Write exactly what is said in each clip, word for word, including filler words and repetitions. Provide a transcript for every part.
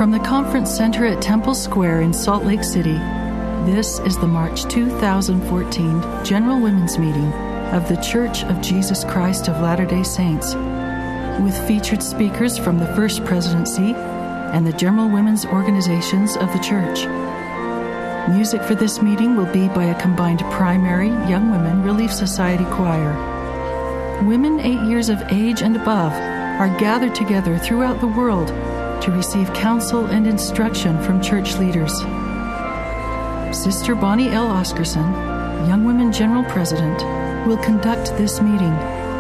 From the Conference Center at Temple Square in Salt Lake City, this is the March two thousand fourteen General Women's Meeting of The Church of Jesus Christ of Latter-day Saints, with featured speakers from the First Presidency and the General Women's Organizations of the Church. Music for this meeting will be by a combined primary Young Women Relief Society choir. Women eight years of age and above are gathered together throughout the world to receive counsel and instruction from church leaders. Sister Bonnie L. Oscarson, Young Women General President, will conduct this meeting.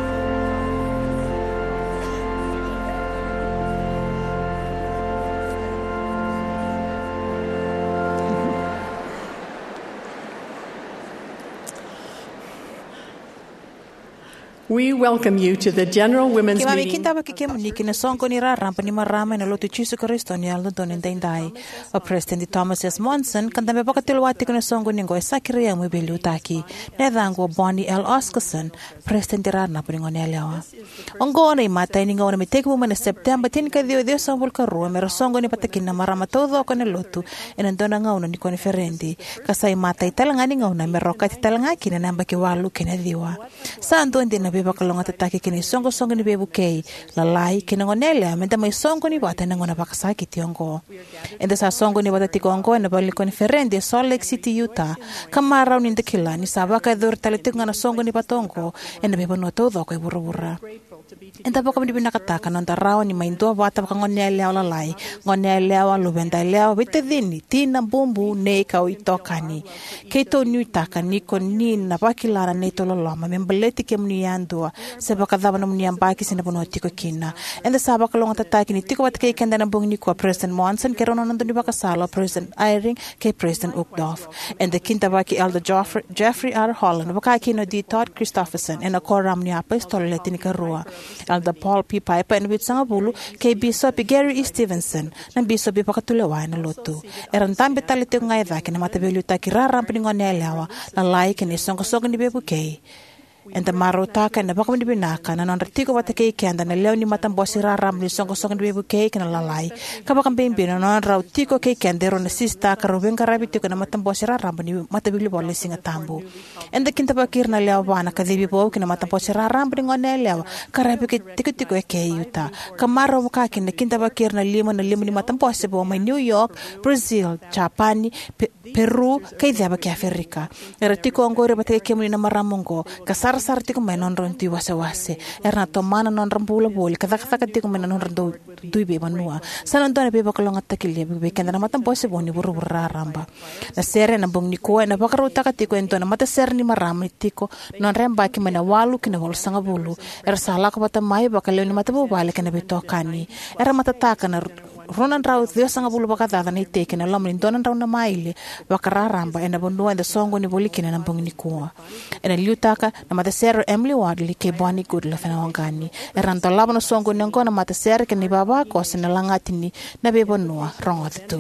We welcome you to the General Women's Kima Meeting. kinta ba kikem ni kina sonko ni ra rampa ni marama na lotu Jesu Kristo ni aldo donin dai. O President Thomas S. Monson kanta me pakatilwati kuna sonko ni ngo sakire mu belu taki. Ne dango Bonnie L. Oscarson, President ra na pringo ne lewa. Ongo na mata ni ngo na miteke mo na September tin ka dio dio sonko ka ro me sonko ni patakin na marama todo ko ne lotu en dona ngo na ni konferendi. Kasai mata italanga ni ngo na me roka italanga kina namba ki walu kina diwa. Santo ndi na bakalonga tatake kini songo songo ni bebu kei lalai kina ngonele amenda mai songo ni bata na ngona bakasaki tiongo ende sa songo ni bata tikongo na bali konferende Salt Lake City Utah kamara ni ndekila ni sabaka dur taletinga na songo ni batongo ende bebo no todo ko burubura enda baka ni binakataka na ndarao ni maindo bata baka ngonele lalai ngonele wa lubenda leo bitedini tina bumbu ne ka uitokani keto ni taka ni koni na bakilana ne tololoma membeleti kemni yandu seba kadaba na muni ambaki sina bono tiko kina enda saba kalonga tataki ni tiko wat kay kenda na bung ni ko President Monson kero no nando ni bakasalo President Eyring kay President Uckdorf enda kinta baki Elder Joffrey, Jeffrey R. Holland bakaki no di Todd Christopherson ena koram ni apostol letini karua Elder Paul P. Piper en witsanga bulu kay Bishop Gary E. Stevenson na Bishop pakatulewa na lotu eran tambe talite ngai daki na matabelu takirara piningone lewa la like ni songo songo ni bebu kay enta marota kana baka ndi binaka na nonratiko watake kenda na leo ni matambosi raram ni songo songo ndi buke kana lalai ka baka mbimbi na nonrautiko ke kendero na sista ka roben karabiti kana matambosi raram ni matabili bolle singa tambu enda kinta bakir na leo bana ka dibi bo kana matambosi raram ni ngone leo karabi ke tikitiko ke yuta kamaro muka kinda kinta bakir na lima na lima ni matambosi bo mai New York Brazil Japan Peru ka idaba ke Afrika eratiko ngore batake kemuni na maramongo kasar sarti ko menon ronti wase wase erna to mana non rambula bol kada kada ti ko menon rondo duibe manua sanan dona be bakalong atakile be kenda na matam bose boni buru ramba na sere na bong ni ko na bakaru takati ko ento na mata ser ni marami tiko non remba ki mena walu kina wol sanga bulu er sala ko bata mai bakale ni mata bo bale kana be tokani era mata takana ronan raw Dios sanga bulu bakata na iteke na lomrin donan raw na maile bakararamba ena bondu enda songo ni bolikina na bong ni ko ena liutaka na mata ser Emily Wadley ke Bonnie Goodlove na wangani eran to labano songo ni ngona mata ser ke ni baba ko sina langatini na bebo noa rongot tu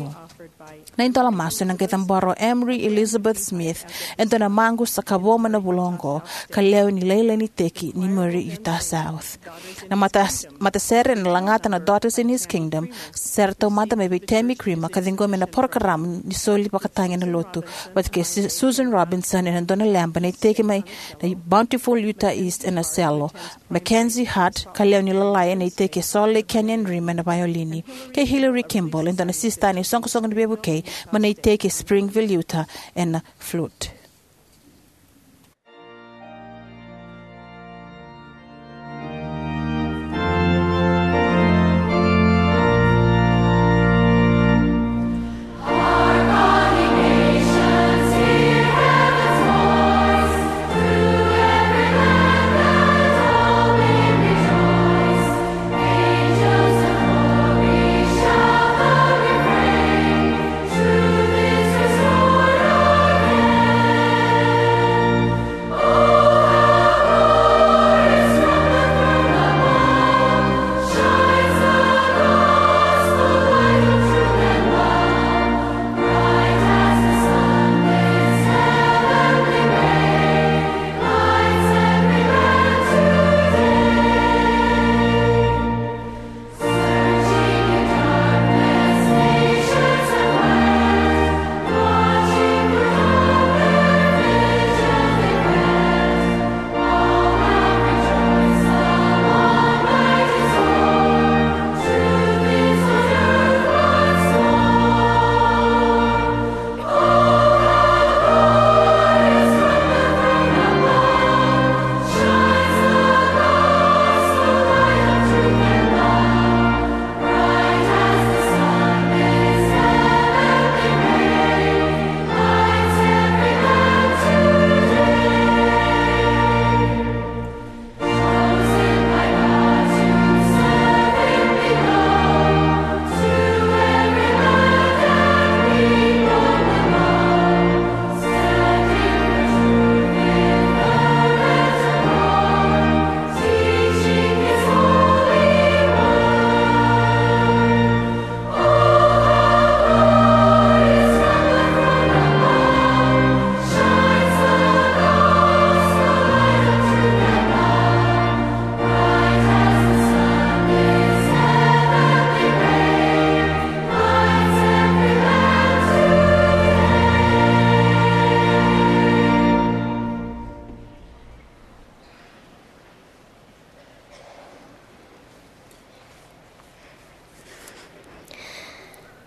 na intola maso ng kitambaro Emery Elizabeth Smith ento na mango sa kaboma na bulongo kaleo ni Leila ni Teki ni Murray Utah South na mata matasere na langata na Daughters in His Kingdom serto mata may Tammy Crema kadingo me na porkaram ni soli pakatangin na loto but ke Susan Robinson and Donna Lamb na Teki may na Bountiful Utah East and Acelo Mackenzie Hart kaleo ni Lalaya na Teki Salt Lake Canyon Rim na Violini kay Hillary Kimball and Donna Sista ni Songko Songko ni Bebo Kay manay take Springville, Utah, and flute. Truth is restored again.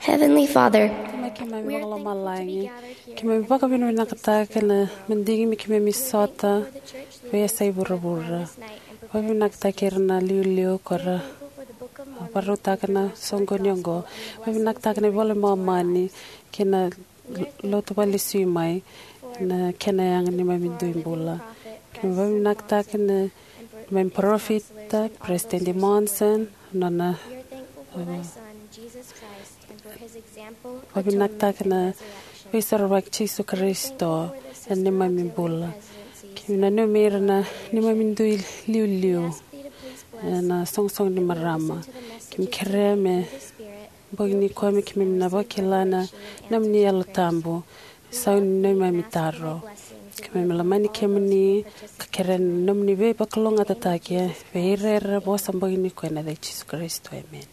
Heavenly Father, Kime we are magalo thankful to be malangi. gathered here. Kime baka binu nakata kana mendingi mi kime misota For the church we leaders sai who have burabura. planned this night and Wabi prepared nakata messages. kirna liu liu We are kora. thankful for the Book of Mormon Baruta and for kana God's songo word nyongo. gospel and the Wabi blessings nakata they kana bring vole into our mamani lives. kina We are lotu thankful bali suimai for na kena yang ni for our mamindu living imbula. prophet, Kime wabi President nakata Monson, kana and for men his counselors profita and all President those who Monson support him. nana We are thankful for thy Son, Jesus Christ, and for his example, wabi atonement, nakata and kana resurrection. we sarwak Jesu We are Kristo thankful for the en system ni of mamimbula. auxiliary presidencies Kime na no mira na ni leadership. mamindu liu We liu. ask thee to please bless Na song song ni that we marama. listen to the Kim messages kereme today through the Spirit, bogni feel kwame peace, kim and na receive bakilana revelation and namni answers to yalo prayers. tambo We sa love no thee and mami ask for thy taro blessings to be kim upon lamani all those kemni who will participate kakeren tonight. nomni be baklonga In the name of tatake Jesus Christ, veirera bo amen. sambogni kwena de Jesus Kristo amen.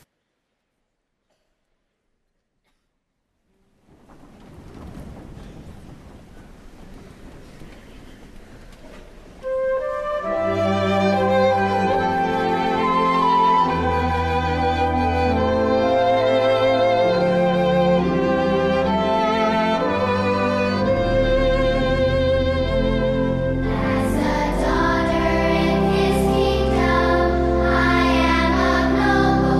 As a daughter in His kingdom, I am of noble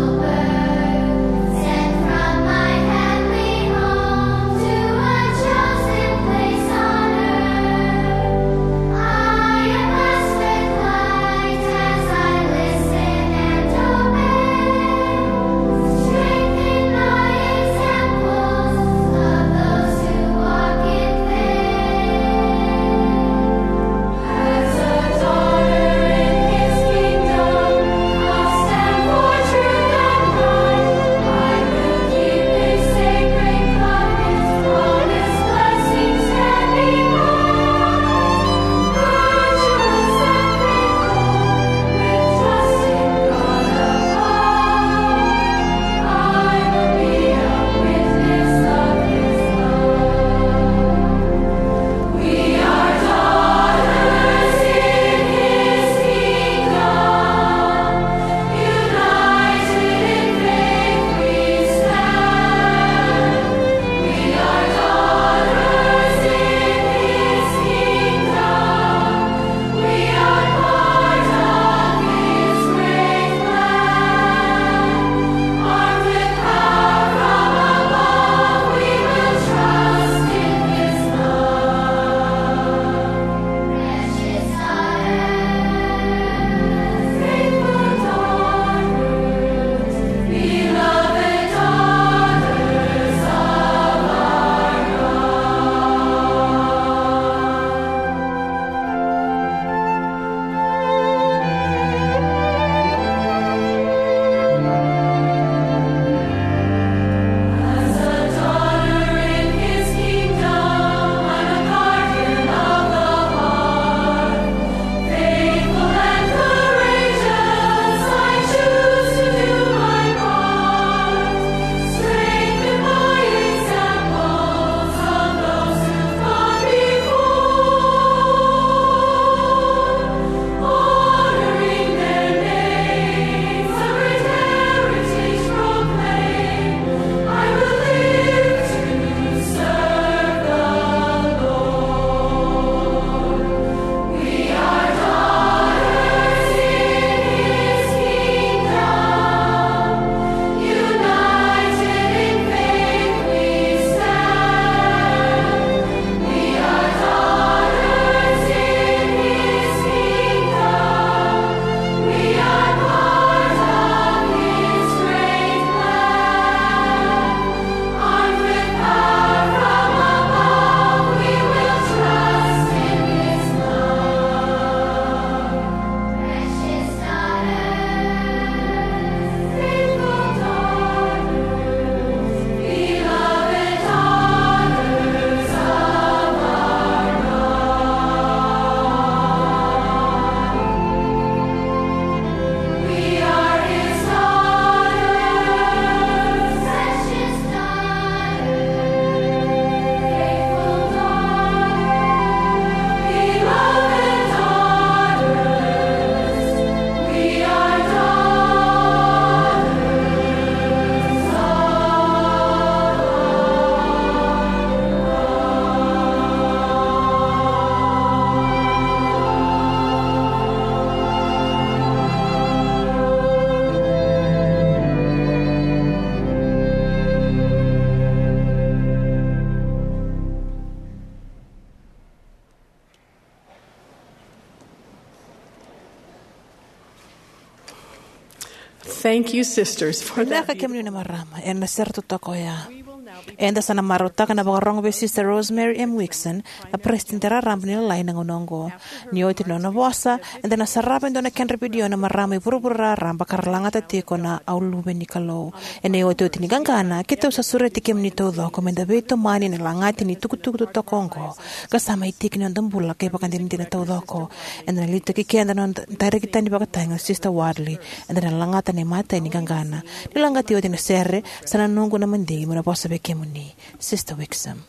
Thank you, sisters, for that. Naka kemni na marama, en na serto toko ya. Enda sana marota kana bakarong be Sister Rosemary M. Wixon, na prestintera rampni na lain ng unongo. Niyotin no na bosa, enda na sarapin do na kenrepidio na marami purupura ramba karlangat at tiko na auluben ni kalo. Ena yoto tinigangana, kita sa sureti kemni todo, komenda beto mani na langati ni tukutukutu tokongo. Kasama itik ni ondang bulak kaya pakandin din na todo ko. Enda na lito kikianda no tari kita ni bakatay ng Sister Wadley, enda na langatan ni mata ni gangana. Nilangati yotin na serre, sana nunggo na mandi mo na bosa beke muni, Sister Wixom.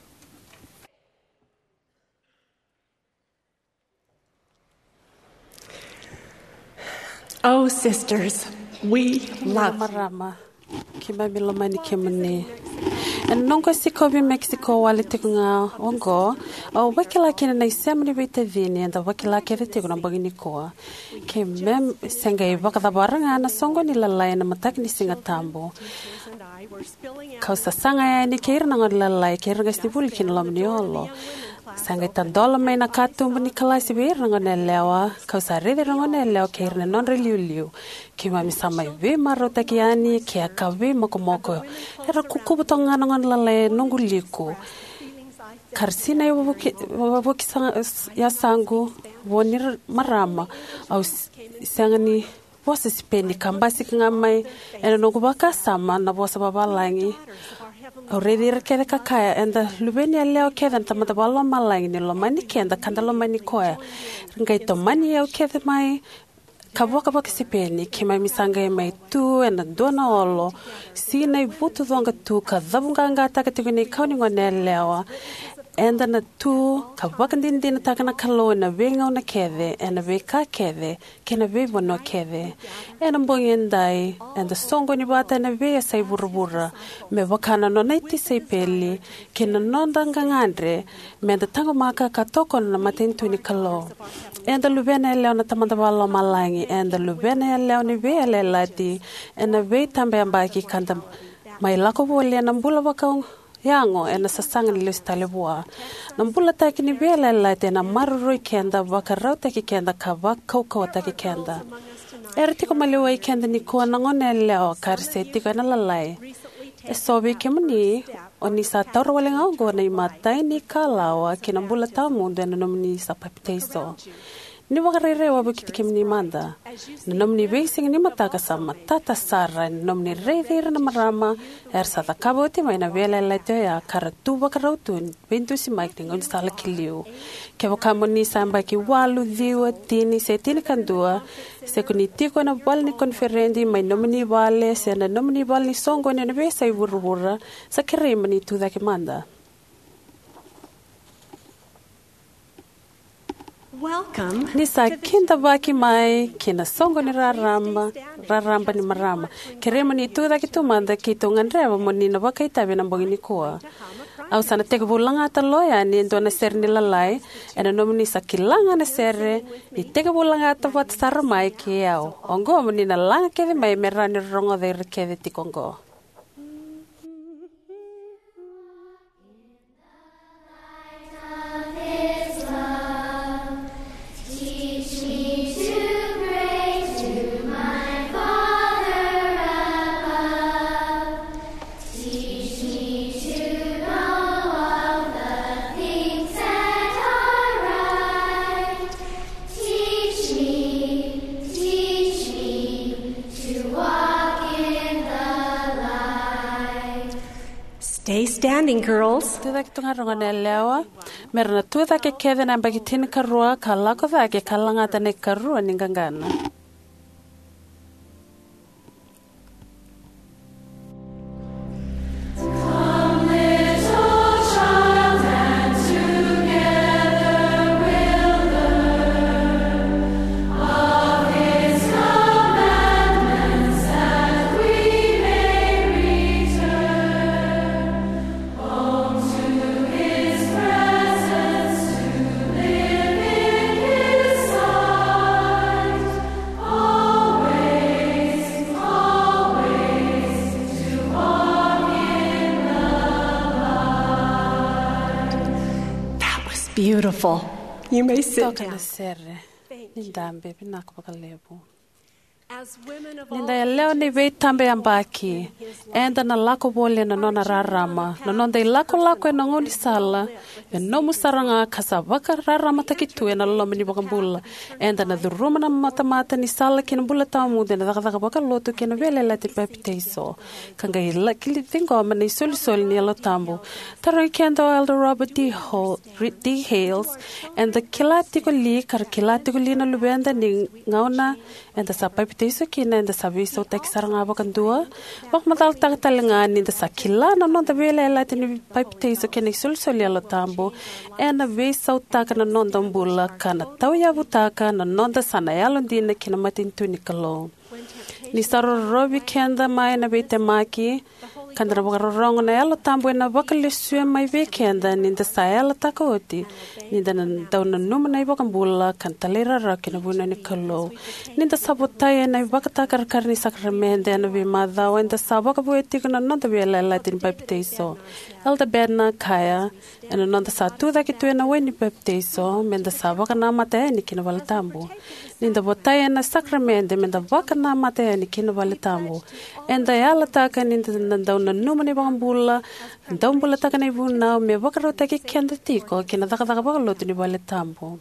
Oh, sisters, we love you. Marama. Kiba milomani kemuni. And nongo sikobi Mexico wale tikunga ongo. O wakila kina na isemni vita vini and the wakila kere tikuna bagini koa. Ke mem senga wakata baranga na songo ni lalai na mataki ni singa tambo. Kausa sanga ya ni keir na ngod lalai keir ngas ni bulkin lomni olo. Sanga tandola mai na katumbu ni kalasi bir na ngod lewa. Kausa rede na ngod lewa keir na non reliu liu. Kima misama ve marota kiani ke akawe moko moko. Era kuku butonga na ngod lalai nungu liku. Karsina ya wabuki ya sangu wonir marama au sanga ni bosa sipendi kambasi ngamai ena nungu baka sama na bosa babalangi already rekede kakaya enda lubeni ya leo keda ntamata balo malangi ni lo mani kenda kanda lo mani koya ngai to mani ya kede mai kaboka baka sipeni kima misanga mai tu ena dona olo sina ibutu donga tu kadhabunga ngata katiguni kauni ngone lewa enda na tu kabaka ndindi na takana kalo na venga na kede ena veka kede kena vevo no kede ena mbongendai enda songo ni bata na ve sai burubura me wakana no naiti sai peli kena nonda ngangandre me enda tango maka katoko na matentu ni kalo enda lubena leo na tamanda balo malangi enda lubena leo ni ve lelati ena ve tambe ambaki kanda mai lako bole na mbula wakao yango ena sasanga ni listale bua nambula taki ni bela la tena maruro kenda bakarau taki kenda kava koko taki kenda erti ko malewa kenda ni ko nangone leo karseti ko na lalai esobe kemni oni sa toro wale ngo na matai ni kalawa kinambula tamu dena nomni sa papiteso ni wakarere wa bukiti kemni manda nomni basing ni mataka sa matata sara nomni reire na marama er sa takaboti mai na vela la ya karatu bakarautu bintu si mike ngon sala kilio ke wakamoni samba ki walu diwa tini se tini kandua se kuniti ko na bal ni conferendi mai nomni vale se na nomni bal ni songo ne be sai burubura sa keremani tu da manda. Welcome. Nisa kinda baki mai kina songo ni raramba raramba ni marama kerema ni tu daki tu manda ki tu ngandrewa moni na baka itabe na mbongi ni koa au sana teke bulanga ata loya ni ndo na ser ni lalai ena nomini sa kilanga na serre ni teke bulanga ata wat sarmai ki au ongo moni na langa keve mai merani rongo de rekeve tikongo. Stay standing, girls. Tuda ki tunga rongo na lewa, merana tuda ke keve na mbaki tini karua, kalako da ke kalanga tane karua ningangana. Beautiful. You may sit Toka na down. serre, nindambe pinako pakalebo. Ninda ya leo ni vei tambe ambaki. Enda na lako bole na nona rarama. Na nonda i lako lako e na ngoni sala. E no musaranga kasa waka rarama takitu e na loma ni wakambula. Enda na dhuruma na mata-mata ni sala kina bula tamude na dhaka waka loto kina vele lati pepiteiso. Kanga i la kili thingo ama na isoli soli ni alo tambo. Taro i kendo Elder Robert D. Hall, D. Hales. Enda kila tiko li kar kila tiko li na lubenda ni ngauna. Enda sa pepiteiso kina enda sabiso tek saranga wakandua. Wak matal tagatalingan enda sa kila na nonda vele lati ni pepiteiso kina isoli soli alo tambo. Ena vei sautaka na nonda mbula kana tau ya vutaka na nonda sana yalon dina kina matintu ni kalo. Ni saro robi kenda mai na vei temaki. Kandra wakarorongo na yalo tambo na wakalisue mai vei kenda ninda sa yalo takoti. Ninda na dau na numa na wakambula kantalera raki na vuna ni kalo. Ninda sabotaya na wakatakar karni sakramende na vei madhao. Ninda sa wakabuetiko na nonda vei lalatin pepiteiso. Elda bedna kaya. Ena nonda sa tuda ki tuena weni pepiteiso. Menda sa wakana matea ni kina walatambo. Ninda botaya na sakramende menda wakana matea ni kina walatambo. Enda yala taka ninda na na numa ni wakambula. Ndau mbula taka na ivuna. Me wakarota ki kenda tiko. Kina daka daka wakalotu ni walatambo.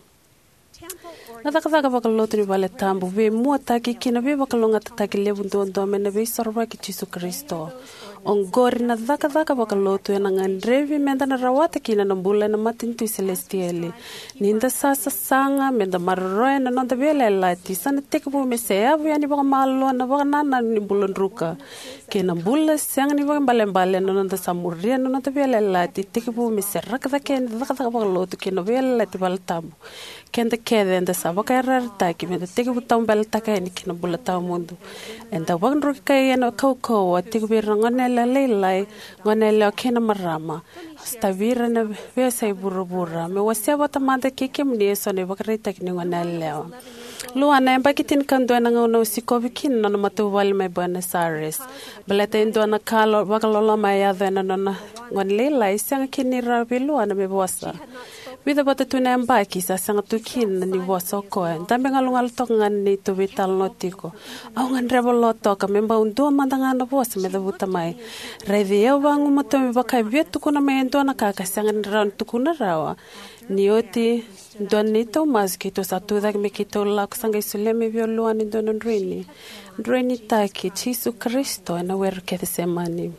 Na daka daka wakalotu ni walatambo. Ve mua taki kina ve wakalonga tataki levu ndondo. Mena ve sarwa ki Jesu Kristo. Ongori na daka daka wakalotu ena ngandrevi menda na rawata kina na mbula na matintu celestiali. Ninda sasa sanga menda marroe na nonda vele lati. Sana tekabu meseavu yani waka malo na waka nana ni mbulon ruka. Kena mbula siang ni waka mbale mbale na nonda samuria na nonda vele lati. Tekabu meseraka daka ena daka daka wakalotu kena vele lati walatamu. Kenda kede enda sa waka erartaki menda tekabu tau mbele taka eni kena mbula tau mundu. Enda waka nruka ena kau-kau wa tekabu irangone la leilai ngone leo kena marama stavira na vesa iburubura me wasia wata manda kike mnieso ne wakarita kini ngone leo luana emba kitin kando na ngona usikovi kin na matu wal me Buenos Aires baleta indo na kalo wakalola maya na na ngone leilai sanga kini rabilu ana me wasa Vida bota tu na mbaki sa sanga tu kin ni wasa ko tambe ngalungal tok ngan ni tu vital notiko au ngan rebolo toka memba undu mandanga na wasa me da buta mai revi eu wangu moto me baka vietu kuna me ndo na kaka sanga ran tu kuna rawa ni oti don ni to mas ki to sa tu da me ki to la sanga isule me violo ani don ndrini ndrini taki Jesu Kristo na wer ke se mani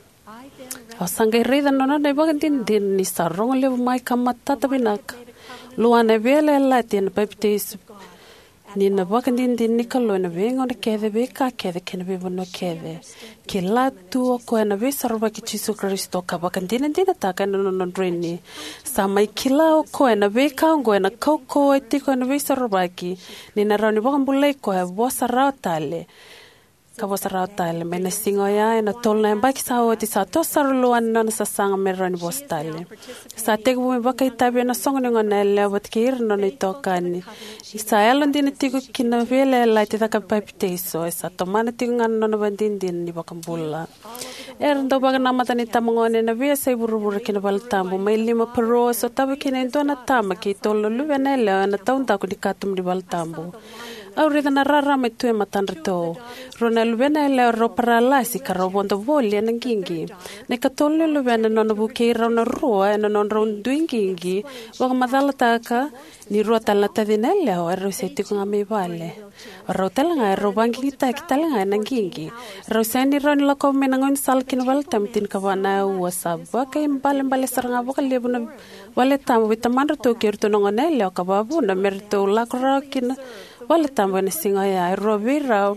O sanga rida no na bagan din din ni sarong le mai kamata tabinak. Luana vele la tin peptis. Ni na bagan din din ni kalo na vengo na kede be ka kede ken be no kede. Ke la tu ko na ve sarva ki Jesu Kristo ka bagan din din ta ka no no dreni. Sa mai kila ko na ve ka ngo na ko ko ti ko na ve sarva ki. Ni na rani bagan bulai ko ha bo sarotale. Kawasara tale mena singoya ena tolna mbaki sa oti sa to sarluan na sa sanga merani bostale sa tegu me baka itabe na songo ngona le wat kir no ni tokani sa elon din tigu kina vele la ti taka pepteso sa to mana tingan no bandin din ni bakambula er ndo baga na mata ni tamongone na ve sai burubur kina baltambo mai lima pro so tabe kina ndona tama ki tolo lu venele na taunta ku dikatum di baltambo Aurida na rara me tue matanrito. Rona luvena ele ropara lasi ka robondo voli na ngingi. Ne katolo luvena nona buke rauna rua na non raun duingingi. Waka madala taka ni rua tala tadinele o ero se tiku ngame vale. Rau talanga ero bangi kita kitalanga na ngingi. Rau sani raun lako menangon salkin valtam tin kawana wasab. Waka imbale mbale saranga waka lebu na wale tamu vitamandra to kirto nongonele o kababu na merito lakura kina wale tambo na singa ya robira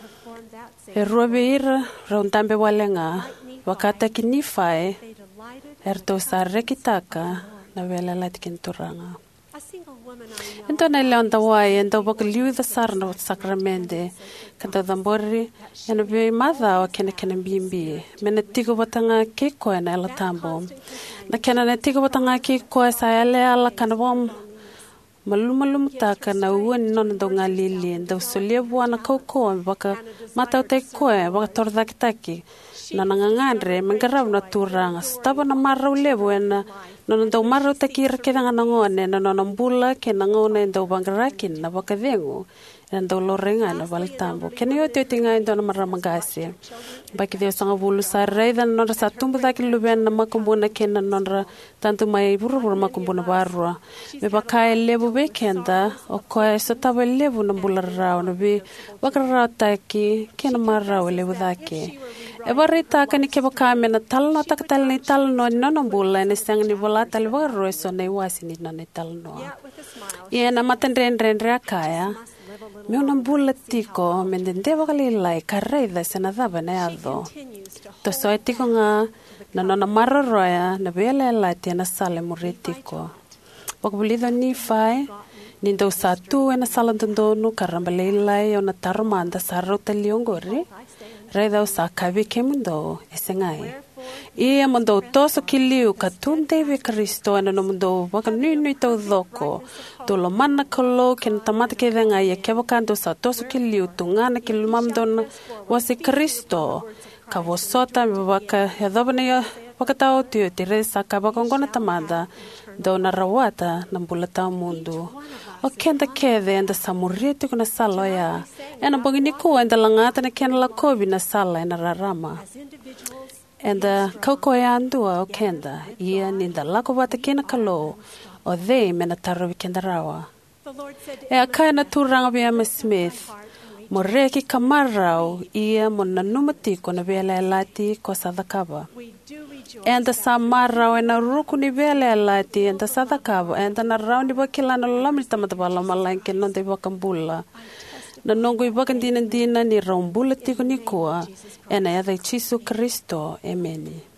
e robira rontambe walenga wakata kinifai erto sarre kitaka na vela latkin turanga ento na leonda wai ento bok liu da sarno sakramente kanta dambori eno be madha o kene kene bimbi mena tigo batanga ke ko na la tambo na kena na tigo batanga ke ko sa ele ala kanbom Malum-malum taka na uwan non do nga lili ndo solia buana koko baka mata te ko baka torda kitaki na nangangandre mengarab na turanga staba na marau lebu na no ndo maro takira ke nga ngone no no mbula ke ngone ndo bangarakin na bakadengo ndo lorenga na baltambo ke ne yote tinga ndo na maramagasi baki de sanga bulu sarre dan no sa tumbu daki luben na makumbuna ke na no tanto mai buru buru makumbuna barwa me bakai lebu be kenda o ko so taba lebu na mbula rao no be bakara taki ke na mara lebu daki e barita ka ni ke bakame na talno taktal ni talno no no mbula ni sang ni bola tal barro so nei wasi ni na ni talno ye na matendren rendre akaya me una mbula tiko mendende bakali lai karreida sena daba ne ado to so tiko nga na no na marro roya na bele la tena sale muritiko bakbulido ni fai ni do satu na sala ndono karambale lai ona tarmanda sarro teliongori reida sa kavi kemundo esengai e mundo toso kiliu katunde ve Kristo ana no mundo baka ni ni to doko to lo manna kolo ken tamata ke venga ye ke bakando sa toso kiliu tungana ke mamdon wasi Kristo ka vosota baka yadobne ya baka tao tu teresa ka baka ngona tamada do na rawata na bulata mundo o kenda kede enda samuriti kuna salo ya ena bogini ko enda langata na ken la kobi na sala ena rarama enda kauko ya andua o kenda ia ninda lako bata kena kalo o they mena taro kenda rawa e akaya na turanga bia Smith moreki kamarau ia mona numati ko na bela lati ko sadakaba enda samarau ena ruku ni bela lati enda sadakaba enda na raundi bakila na lamil tamata bala malanke non de bakambula na nongo ibakan dinan dinan ni raumbula tiko ni kuwa ena ya dai Jesu Kristo ameni.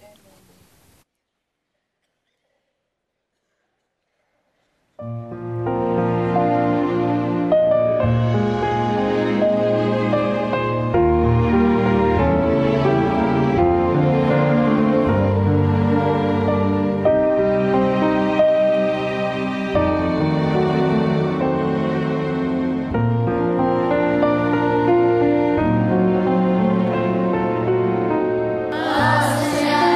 Yeah.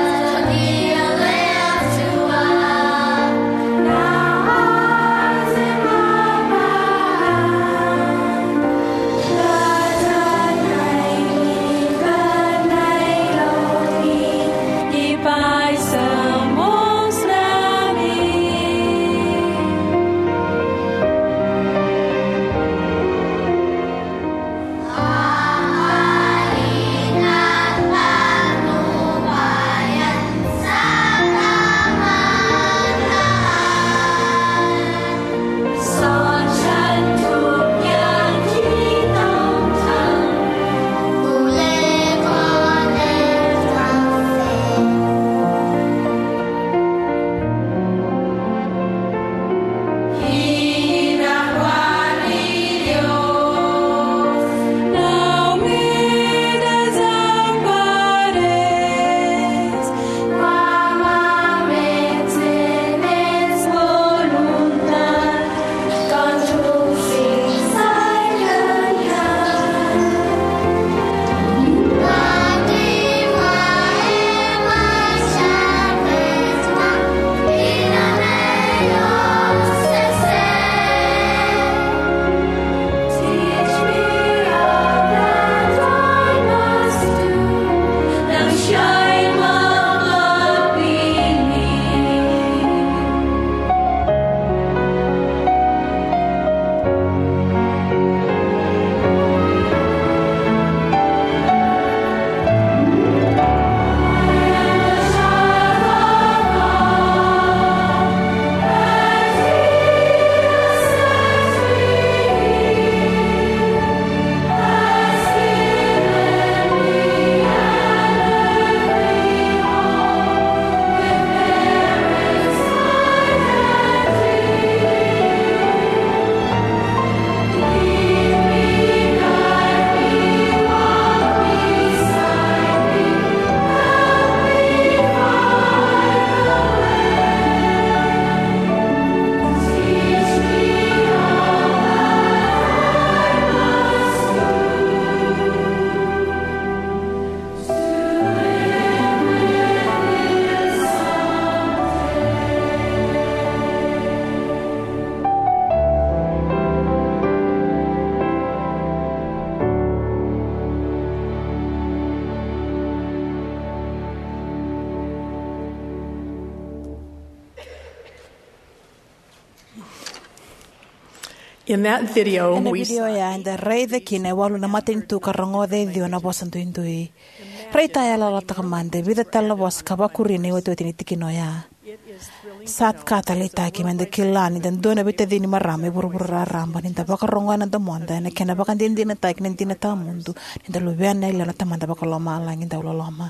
In that video, Ena we video ya enda rei the kine walu na matin tu karongo de dio na bosan tu indui. Rei ta ya la la takamande vida tala bos kabakuri ne wotu tini tikino ya. Sat kata lita ki mende kilani dan dona bete dini marame buru-buru ramba ninda baka rongo na damonda na kena baka din din na taik nin din na tamundu ninda lubian na ila na tamanda baka loma lang ninda uloloma.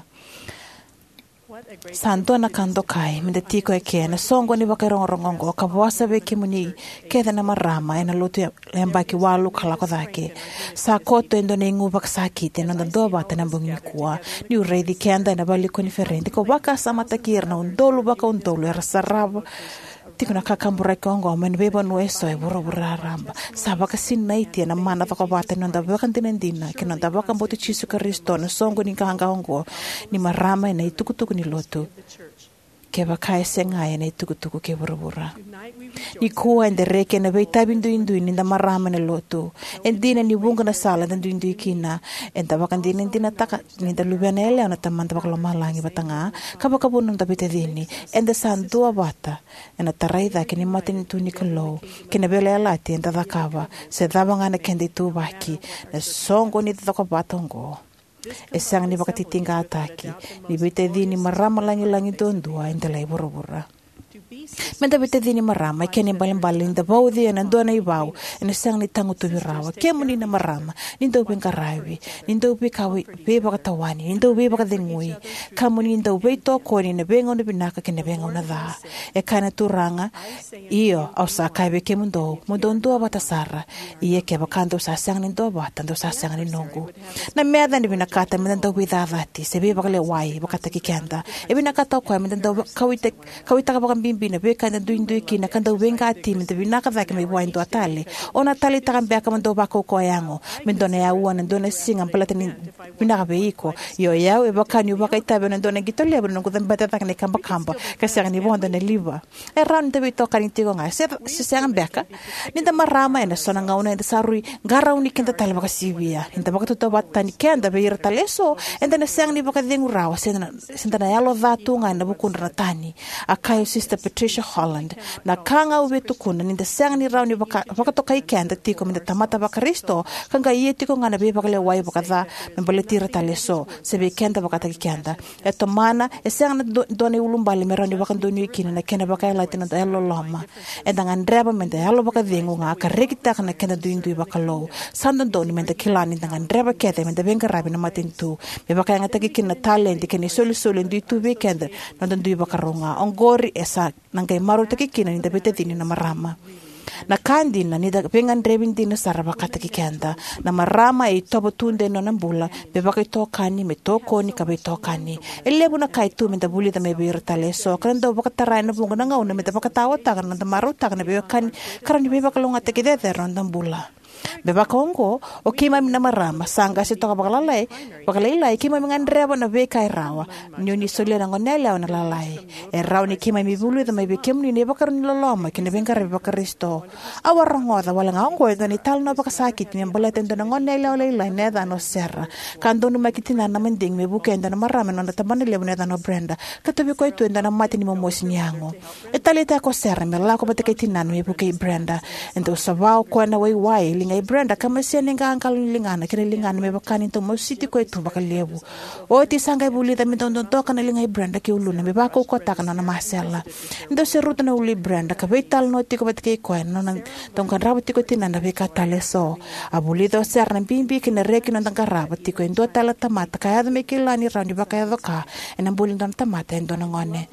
Santo na kando kai mende tiko e ke na songo ni baka rongo-rongo kabwasa be kimuni keda na marama ena lutu lemba ki walu kalako dake. Sa koto endo na ingu baka sakite na do bata na bungi kuwa ni uredi kenda na baliko ni ferente ko baka samatakir na undolu baka undolu era sarab tiko na kakambura kongo men beba nueso e buru bura ramba sabaka sinaiti na mana tako bata na baka tinendina kina baka mbote chisu Kristo na songo ni kanga ongo ni marama na itukutuku ni lotu ke baka esenga na itukutuku ke buru bura ni kuwa ende reke na beita bindu indu ni nda marama na lotu endina ni bunga na sala ndu indu ikina enda baka ndina ndina taka ni nda lubiana ele na tamanda baka lomalangi batanga kabaka bunu nda bete dini enda sandua bata ena taraida ke ni matini tu ni kalo ke na bele alati enda dakava se daba ngana kendi tu baki na songo ni tako batongo esang ni baka titinga ataki ni bete dini marama langi langi dondua enda lai bura-bura. Menda bete dini marama ke ni baling-baling da bau dia na dona ibau ena sang ni tangu tu birawa ke muni na marama ni do ben karawi ni do be kawi be baka tawani ni do be baka dengui kamu ni do be to ko ni na bengo na binaka ke na bengo na da e kana turanga iyo au sa kai be ke mundo mundo ndo bata sara iye ke baka ndo sa sang ni do bata ndo sa sang ni nongu na meda ni binakata menda do be da vati se be baka le wai baka ta ki kenda e binakata ko menda do kawite kawita ka baka bimbi na be kana duindu kina kanda wenga ati menda binaka zake me waindo atale ona tali takambe akamando bako ko yango mendone ya uana ndone singa mpalata ni binaka beiko yo yao e bakani baka itabe ndone gitole bno ko dambata takne kamba kamba kasanga ni bonda ne liva e ran te bito kani tigo nga se se sanga beka ninda marama ena sona ngauna enda sarui ngara uni kenda tale baka sibia ninda baka to batta ni kenda be ira taleso enda na sang ni baka dengu rawa senda senda na yalo vatu nga na bukundra tani akayo sister Patricia Holland na kanga ubetu kuna ninda sang ni rauni baka baka to kai kenda tiko minda tamata baka Kristo kanga iye tiko ngana be baka le wai baka za mbele tira taleso sebe kenda baka taki kenda eto mana e sang na doni ulumbali merani baka doni kina na kenda baka la tina da lo loma enda ngandreba minda yalo baka dengu nga ka rekita kana kenda duindu baka lo sanda doni minda kilani nda ngandreba kete minda benga rabi na matintu be baka nga taki kina talent kini soli soli ndu tu be kenda nda ndu baka ronga ongori esa nangai maru taki kina ninda bete dini na marama na kandi na nida pengan driving dina saraba kata kikenda na marama e tobo tunde no nambula be baka tokani me tokoni ka be tokani elebu na kai tu minda buli da me be rtale so kan do baka tarai na bunga nga una me da baka tawa ta kan da maru ta kan be kan kan be baka longa te kide de rondambula beba kongo o kima mina marama sanga se toka bakalalai bakalalai kima mingandreba na be kai rawa nyoni solia na ngonela na lalai e rawa ni kima mi bulu da mai be kemni ne bakar ni loloma kine bengar be bakaristo awarango da wala ngongo da ni talno bakasakit ni mbalaten da ngonela lalai ne da no serra kando no makitina na mending me bukenda na marama no da manele ne da no Brenda katabi ko itu da na mati ni momosi nyango e talita ko serra me la ko bateketina no me buke Brenda ento sabao ko na wai wai lingai Brenda kama sia ninga angkal lingana kene lingana me bakani to mo city ko itu bakal lebu o ti sangai buli da me don don to kana lingai Brenda ke uluna me bako ko ta kana na masela ndo se ruta na uli Brenda ka vital no ti ko batke ko no nan ton kan rabati ko tinanda be ka taleso abuli do ser na bimbi kene reki no tanga rabati ko ndo tala tamata ka ya me kilani randi bakaya doka ena buli don tamata ndo ngone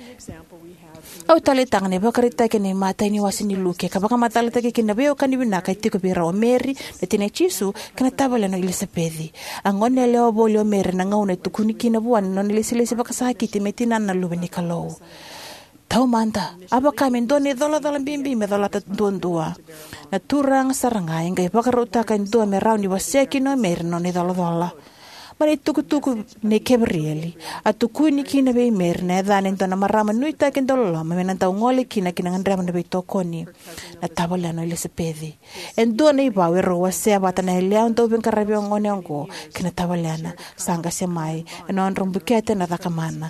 au tale tangane bakarita ke ni mata ni wasini luke ka baka mata lata ke kina beo kani bina ka tiko bira o Mary na tine chisu kana tabala na Elizabeth angone leo bolio Mary na ngaune tukuni kina buan no nilesilesi baka sakiti metina na lubeni kalo tau manda aba kami ndoni dola dola bimbi me dola tundua na turang saranga ingai bakaruta ka ndua me rauni waseki no Mary no ni dola dola mari tuku tuku ne kebrieli atuku ni kina be merne dane ndona marama nuita kendolo me nanta ngole kina kina ngandra me be tokoni na tabola no Elizabeth endo nei bawe ro wase abata na lea ndo ben karabe ngone ngo kina tabolana sanga semai no nrombukete na dakamana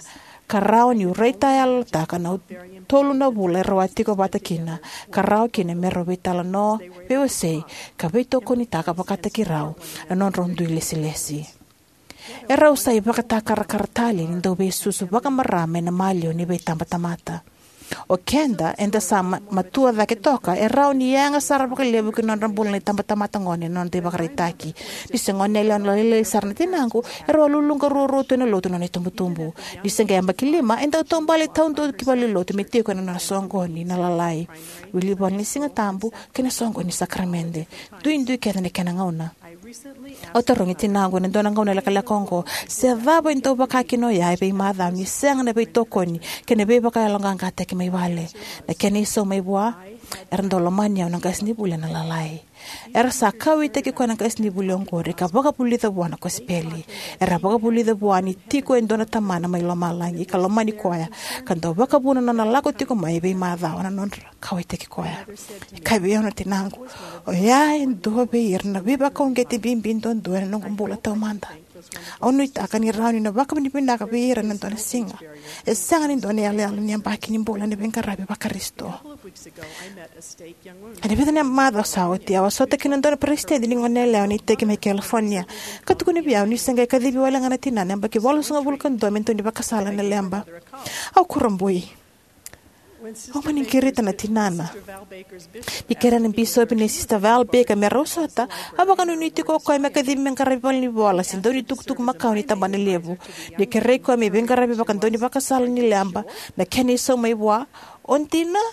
Karao ni ureita yalo taka na tolu na vula e rawati ko bata kina. Karao kine mero vitala no, pewe sei, ka veito koni taka pakata ki rau, na non rondu ilesi lesi. E rau sai baka takarakartali ni dobe susu baka marame na malio ni vei tambatamata. O kenda, enda sa matua dhake toka, e rau ni yanga sara baka lebu ki non rambula ni tambatamata ngone non te baka reitaki. Dise ngone leon lalele sarna tinangu, e rau lulunga rurutu na lotu nani tumbu-tumbu. Dise nga yamba kilima, enda utombali taunto kibali lotu metio kana na songoni na lalai. Wili bon ni singa tambu, kena songoni sakramente. Duindui kena ni kena ngauna. O tarongi tinangu na dona ngauna laka lakongo, se vabo into baka kino ya ebe madha, ni senga na bei tokoni, kena bei baka yalonga ngata ki mai wale. Na kena iso mai bua, erandolo mania unang kasni bule na lalai. Era sa kawi te ki kwa nang kasni bule ongore, ka baka buli the buana ko speli. Era baka buli the buani tiko endona tamana mai loma langi, ka loma ni koya. Kanto baka buna nana lako tiko mai ebe madha, wana non kawi te ki koya. Kai be ona tinangu. O ya endo be irna, be baka ongeti bimbin don doa nang kumbula tau manda. Ono ita akan irani na baka binipinda ka be irna nantona singa. E sanga ni done ale ale ni ambaki ni mbola ni benka rabi baka risto. Ani bita ni madha sauti, awa sota kinandona preste di ngone leo ni teki mai California. Katuku ni biao ni senga kadhibi wala ngana tinana ambaki wala sunga vulkan do mento ni baka sala na lemba. Au kurambui. O maning kirita na tinana. Ikera ng bishop ni Sister Val Baker merosota, abaka nuniti ko ko ay makadhimi ang karabal ni bola, sindo ni tuk-tuk makaw ni tamba ni levo. Ni kerey ko may beng karabi bakan do ni baka sala ni lamba, na keni so may bua, onti na.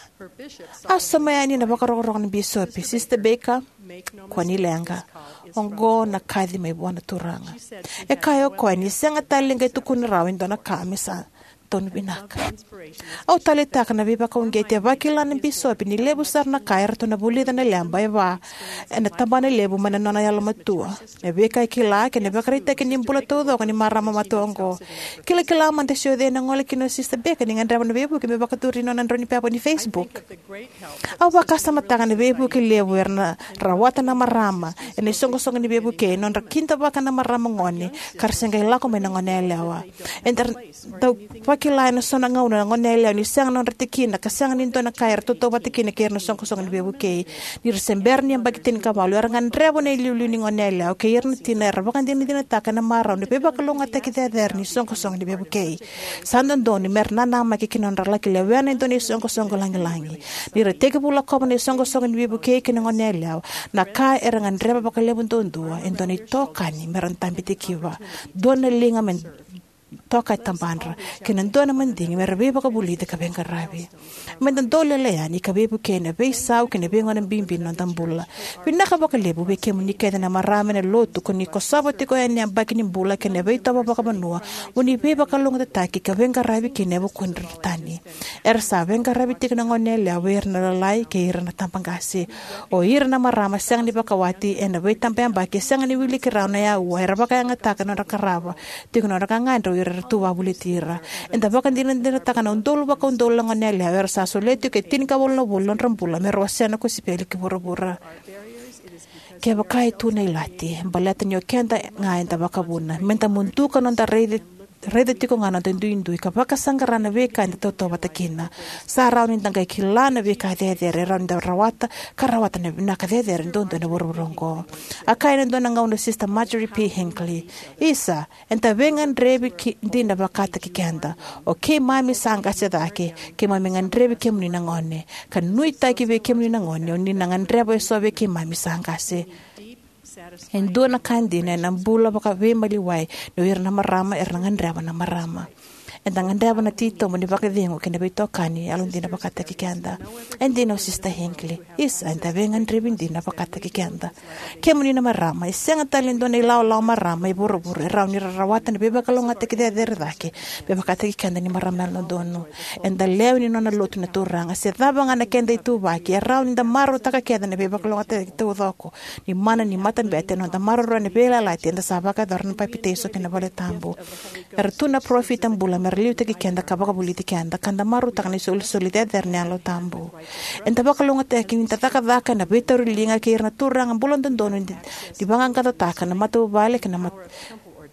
Asa mayani na baka rorong ng bishop, Sister Baker, kwa ni lenga. Ongo na kadhi may bua na turanga. E kayo ko ni senga talinga itukun rawin do na kamisa. Tonu binaka. Au talita kana biba ka ungeti vakila ni bishop ni lebu sar na kair to na bulida na lamba eva na tabana lebu mana nona yalo matua. Ne beka kila ke ne bakarita ke nimbula todo ka ni marama matongo. Kila kila man te sio de na ngole kino Sister Beka ni ngandra na bebu ke me bakaturi nona ndroni pepa ni Facebook. Au bakasa matanga ni bebu ke lebu erna rawata na marama. Ene songo songo ni bebu ke non rakinta baka na marama ngone karsenga ilako me na ngone lewa. Enter tau kila na sona ngauna ngone leo ni sang non retikina ka sang nin to na kair to to batikina ker no song song ni bebu ke ni resember ni bagitin ka balu rangan rebo na liulu ni ngone leo ke yer ni tiner bakan din din ta kana mara ni beba ka longa ta ki der ni song song ni bebu ke sandon don ni mer na na ma ki kinon rala ki le wen ni song song langi langi ni reteke bula ko ni song song ni bebu ke ki ngone leo na ka erangan rebo bakal lebun ton dua entoni to kani meran tambiti kiwa don linga men toka tambandra kenan dona manding merbe baka bulida ka benga rabi mendan dole le yani ka bebu kene be sau kene be ngona bimbi non tambula pinaka baka lebu be kemu ni keda na marame na lotu ko ni ko saboti ko yani ambaki ni bula kene be taba baka manua uni be baka longa taki ka benga rabi kene bu kun tani ersa benga rabi tik na ngone le awer na lai ke ir na tampangasi o ir na marama sang ni baka wati ena be tampe ambaki sang ni wili kirau na ya wa era baka nga taka na rakaraba tik na rakangandro tu wa bulitira enda baka din din takana undol baka undol ngone le ver sa soletu ke tin ka bolno bolon rampula mero wasana ko sipeli ke bora-bora ke baka itu nei lati balata nyo kenda nga enda baka buna menta muntu ka non ta rede rede tiko ngana tendu indu ka baka sangarana veka enda toto batakina sa rauni tanga kilana veka de de randa rawata karawata ne na ka de de ndondo ne bororongo akaina ndona ngauna Sister Marjorie P Hinckley isa enta vengan rebi dinda bakata kikenda o ke mami sanga sedake ke mami ngan rebi ke muni ngone kan nuita ki ve ke muni ngone ni ngan rebo so ve ke mami sanga se en dona kandina na bula baka ve maliwai no ir na marama er ngan reba na marama en dangan reba na tito mo ni baka dingo kena bito kani alun dina baka ta kikenda en dino Sister Hinckley is en ta vengan rebin dina baka ta kikenda ke mo ni na marama isenga talen dona ilaw law marama i buru buru raw ni rawatan be baka longa ta kide der dake be baka ta kikenda ni marama no dono en da lew ni no na lotu na turanga se daba ngana kenda itu baki raw ni da maro ta kikenda ne be baka longa ta to doko ni mana ni matan bete no da maro ro ne be la la tenda sabaka dorn papiteso kena bole tambo ertuna profit ambula merliu te kenda ka baka buliti kenda kanda maru takani sol solidad der ne alo tambo enta baka longa te kin tataka daka na betor linga kirna turang ambulon don don di bangang kata taka na matu bale kana mat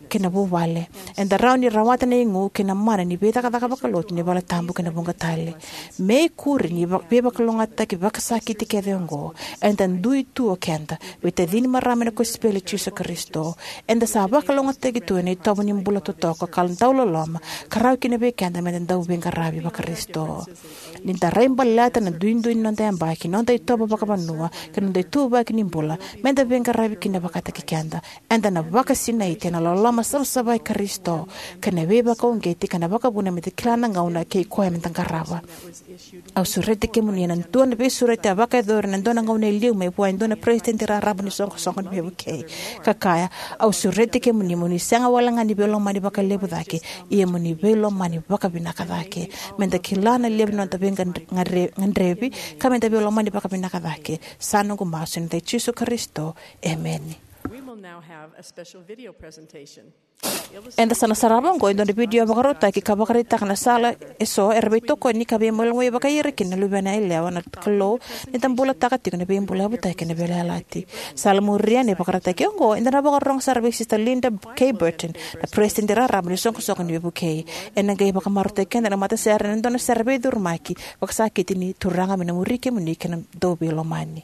kina bu wale and the round ni rawata na ingu kina mana ni beta kata kabakalot ni bala tambu kina bunga tale me kuri ni beba kalongata ki bakasaki ti kedengo and then do it to kenda with the din marame na ko spele Jesus Kristo and the sa bakalongata ki to ni tobo ni mbula to to ka kal tawlo loma karau kina be kenda men daw benga rabi ba Kristo ni ta raimba lata na duin duin non ta amba ki non ta tobo bakabanua kina de tu ba kini mbula men da benga rabi kina bakata ki kenda and then na bakasina itena loloma sabsabai Kristo kana beba ko ngeti kana baka buna mete klana ngauna ke ko em tangaraba au surete ke munina ndona be surete baka dor ndona ngauna liu me po ndona president ra rabuni songo songo be ke kakaya au surete ke muni muni sanga wala ngani belo mani baka lebu dake ie muni belo mani baka binaka dake menda kilana lebu no ta benga ngare ngrebi kamenda belo mani baka binaka dake sanu gumasun de Jesus Kristo amen. We will now have a special video presentation. Enda sana sarabang ko indon video makarota ki kabakarita kana sala eso erbito ko ni kabe molmo e bakayere kin lubana ile wana klo ni tambula takati kana be mbula buta kana be lalati sala muria ne bakarata ki ngo inda na bakarong service sister Linda K Burton the president ra rabni sonko sonko ni buke ena ga bakamarta kana na mata ser indon serbe durmaki baksaki tini turanga mina murike muni kana do belomani.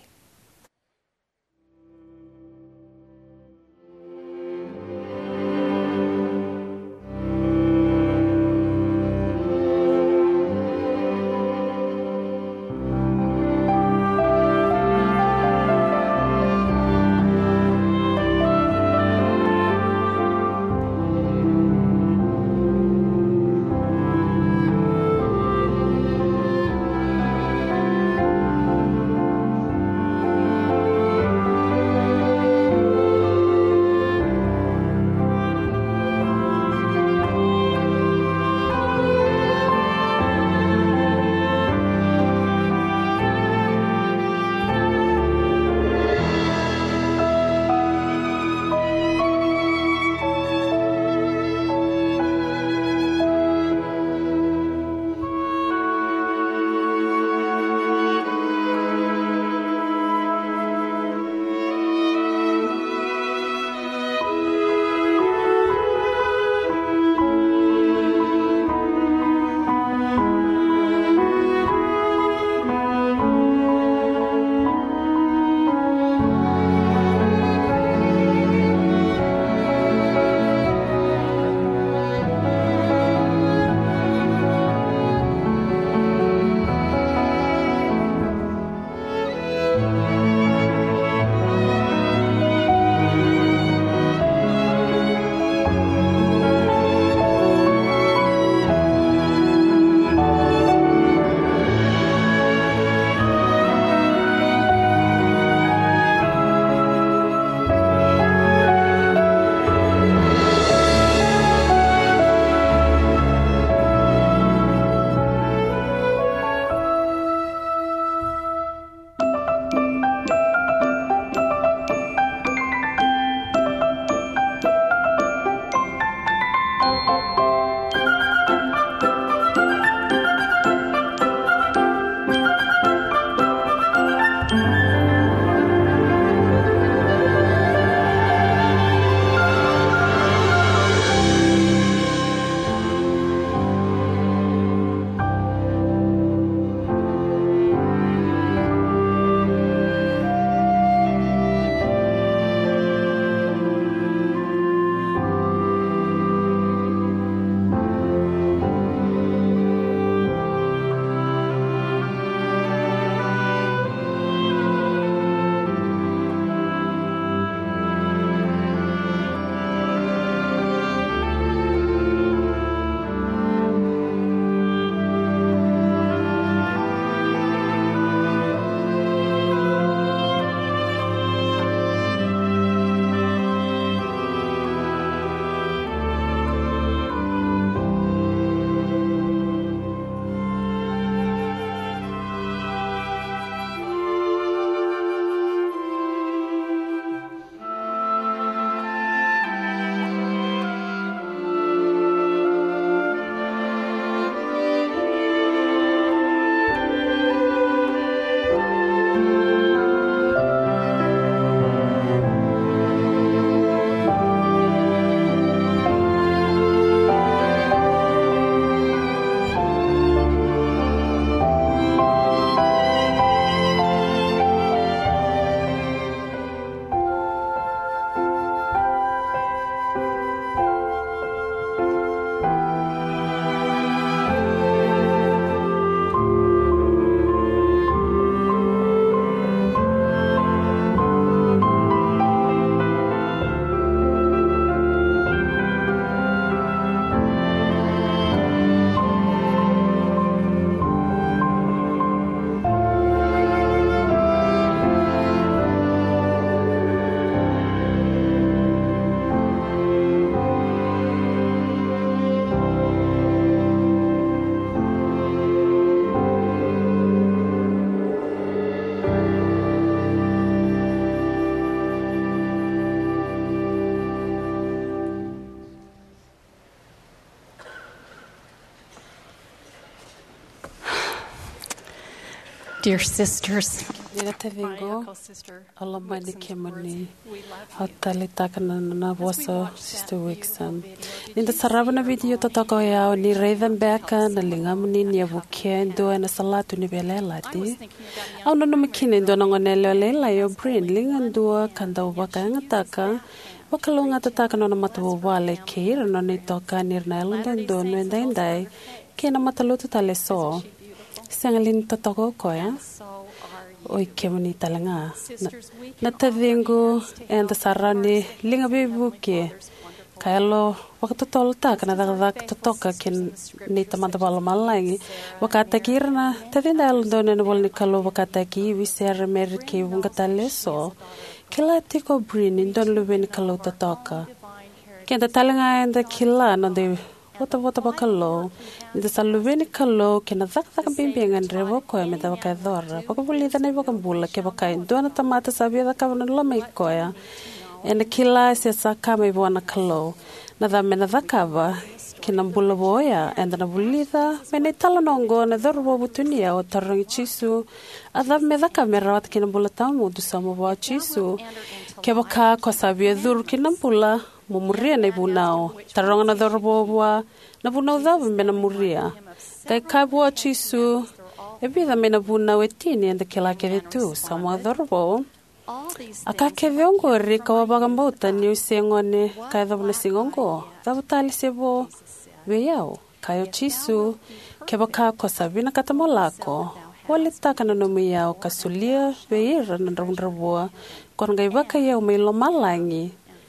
Dear sisters, Nina te vingo, alla mani kemani, hatali takana na vosa Sister Wixom. Ninda sarava na video totoko yao ni Raven Becca na lingamuni ni avukia ndo na salatu ni belelati. Au no makine ndo na ngonele lela yo brain lingandua kanda ubaka ngataka. Wakalunga tataka no na matawo wale kira no ni toka nirna elunda ndo no endai kena matalutu tale so. Sangalin totoko koya. Oi kemani talanga na tavingo and the sarani linga bibuke kailo waktu tolta kana dak totoka kin ni tamanta bala malangi wakata kirna tavinda aldone no bolni kalo wakata ki wiser merke bunga taleso kila tiko brin don luben kalo totoka kenda talanga and the kila no de Wata wata bakalo, nida saluveni kalo kena zak zak bimbingan revo koya meda wakai dhora. Paka buli dhana iwa kambula ke wakai duana tamata sabia da kawana lama ikoya. Ena kila siasa kama iwa na kalo. Nada mena dhakava kena mbula boya. Enda na buli dha mena itala nongo na dhora wa butunia o tarangi chisu. Adha me dhaka mera wata kena mbula tamu dusama wa chisu. Ke waka kwa sabia dhuru kena mbula. Mumuria na ibunao taronga na dhorobwa na bunao dhava mena muria kai kabwa chisu ebitha mena bunao etini enda kila keve tu samwa dhorobo aka keve ongo rika wabagambauta ni usengone kai dhavuna singongo dhavutali sebo veyao kayo chisu kebaka kwa sabina katamolako wale taka na nomi yao kasulia veira na dhorobwa kwa nga ibaka yao meilo malangi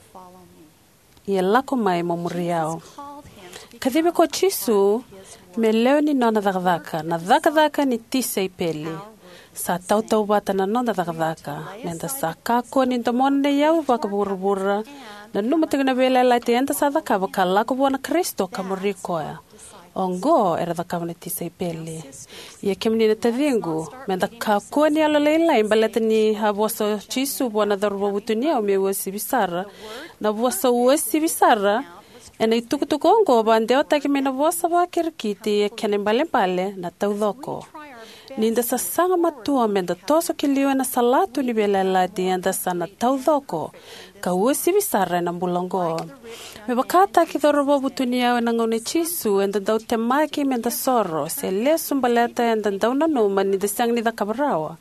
ia lako mai mamuriao. Kadhibe ko chisu, me leo ni nona dhakadhaka, na dhakadhaka ni tisa ipeli. Sa tau tau bata na nona dhakadhaka, menda sa kako ni ndomone yau waka burubura, na numatiga na vela laite enda sa dhakava ka lako buwana Kristo kamurikoya. Ongo era dhakava ni tisa ipeli. Ia kemni na tadhingu, menda kako ni alaleila imbaleta ni haboso chisu buwana dharuba butunia umewa sibisara, na vosa uesi visara ena itukutuku ongo bandeo taki mena vosa wa kirkiti e kene mbale mbale na taudhoko. Ninda sa sanga matua menda toso kilio na salatu ni belaladi enda sana taudhoko ka uesi visara na mbulongo. Me bakata ki dhorobo butunia na ngone chisu enda dau temaki menda soro se lesu mbaleta enda dau na numa ni desang ni da kabarawa.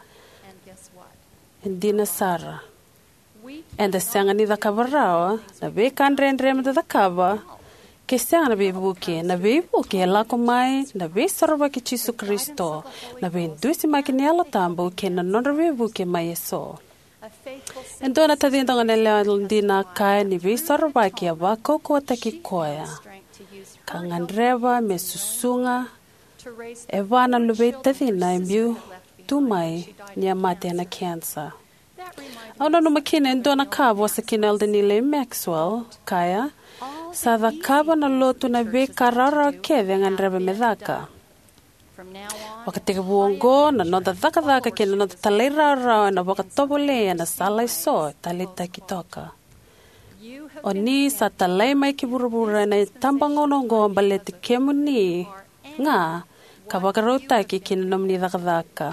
Endina sara. Enda sanga ni da kabarawa na be kandreendre meda da kaba ke sanga na be buke na be buke la komai na be sarva ki chisu Kristo na be dusi makini ala tambo ke na non be buke mai eso endo na tadinda ngane dina kai ni be sarva ki aba koko taki koya kangandreva me susunga evana lube tadina imbiu tumai ni amate na cancer. Auna no makine ndona kabo sa kinalda nile Maxwell kaya sa da kabo na lotu na be karara keve nganrebe medaka wakati buongo na no da daka daka kena no talera ra na waka tobole na sala so talita kitoka oni sa talai mai ki burubura na tambangono go balete kemuni nga kabagarota ki kena nomni daka daka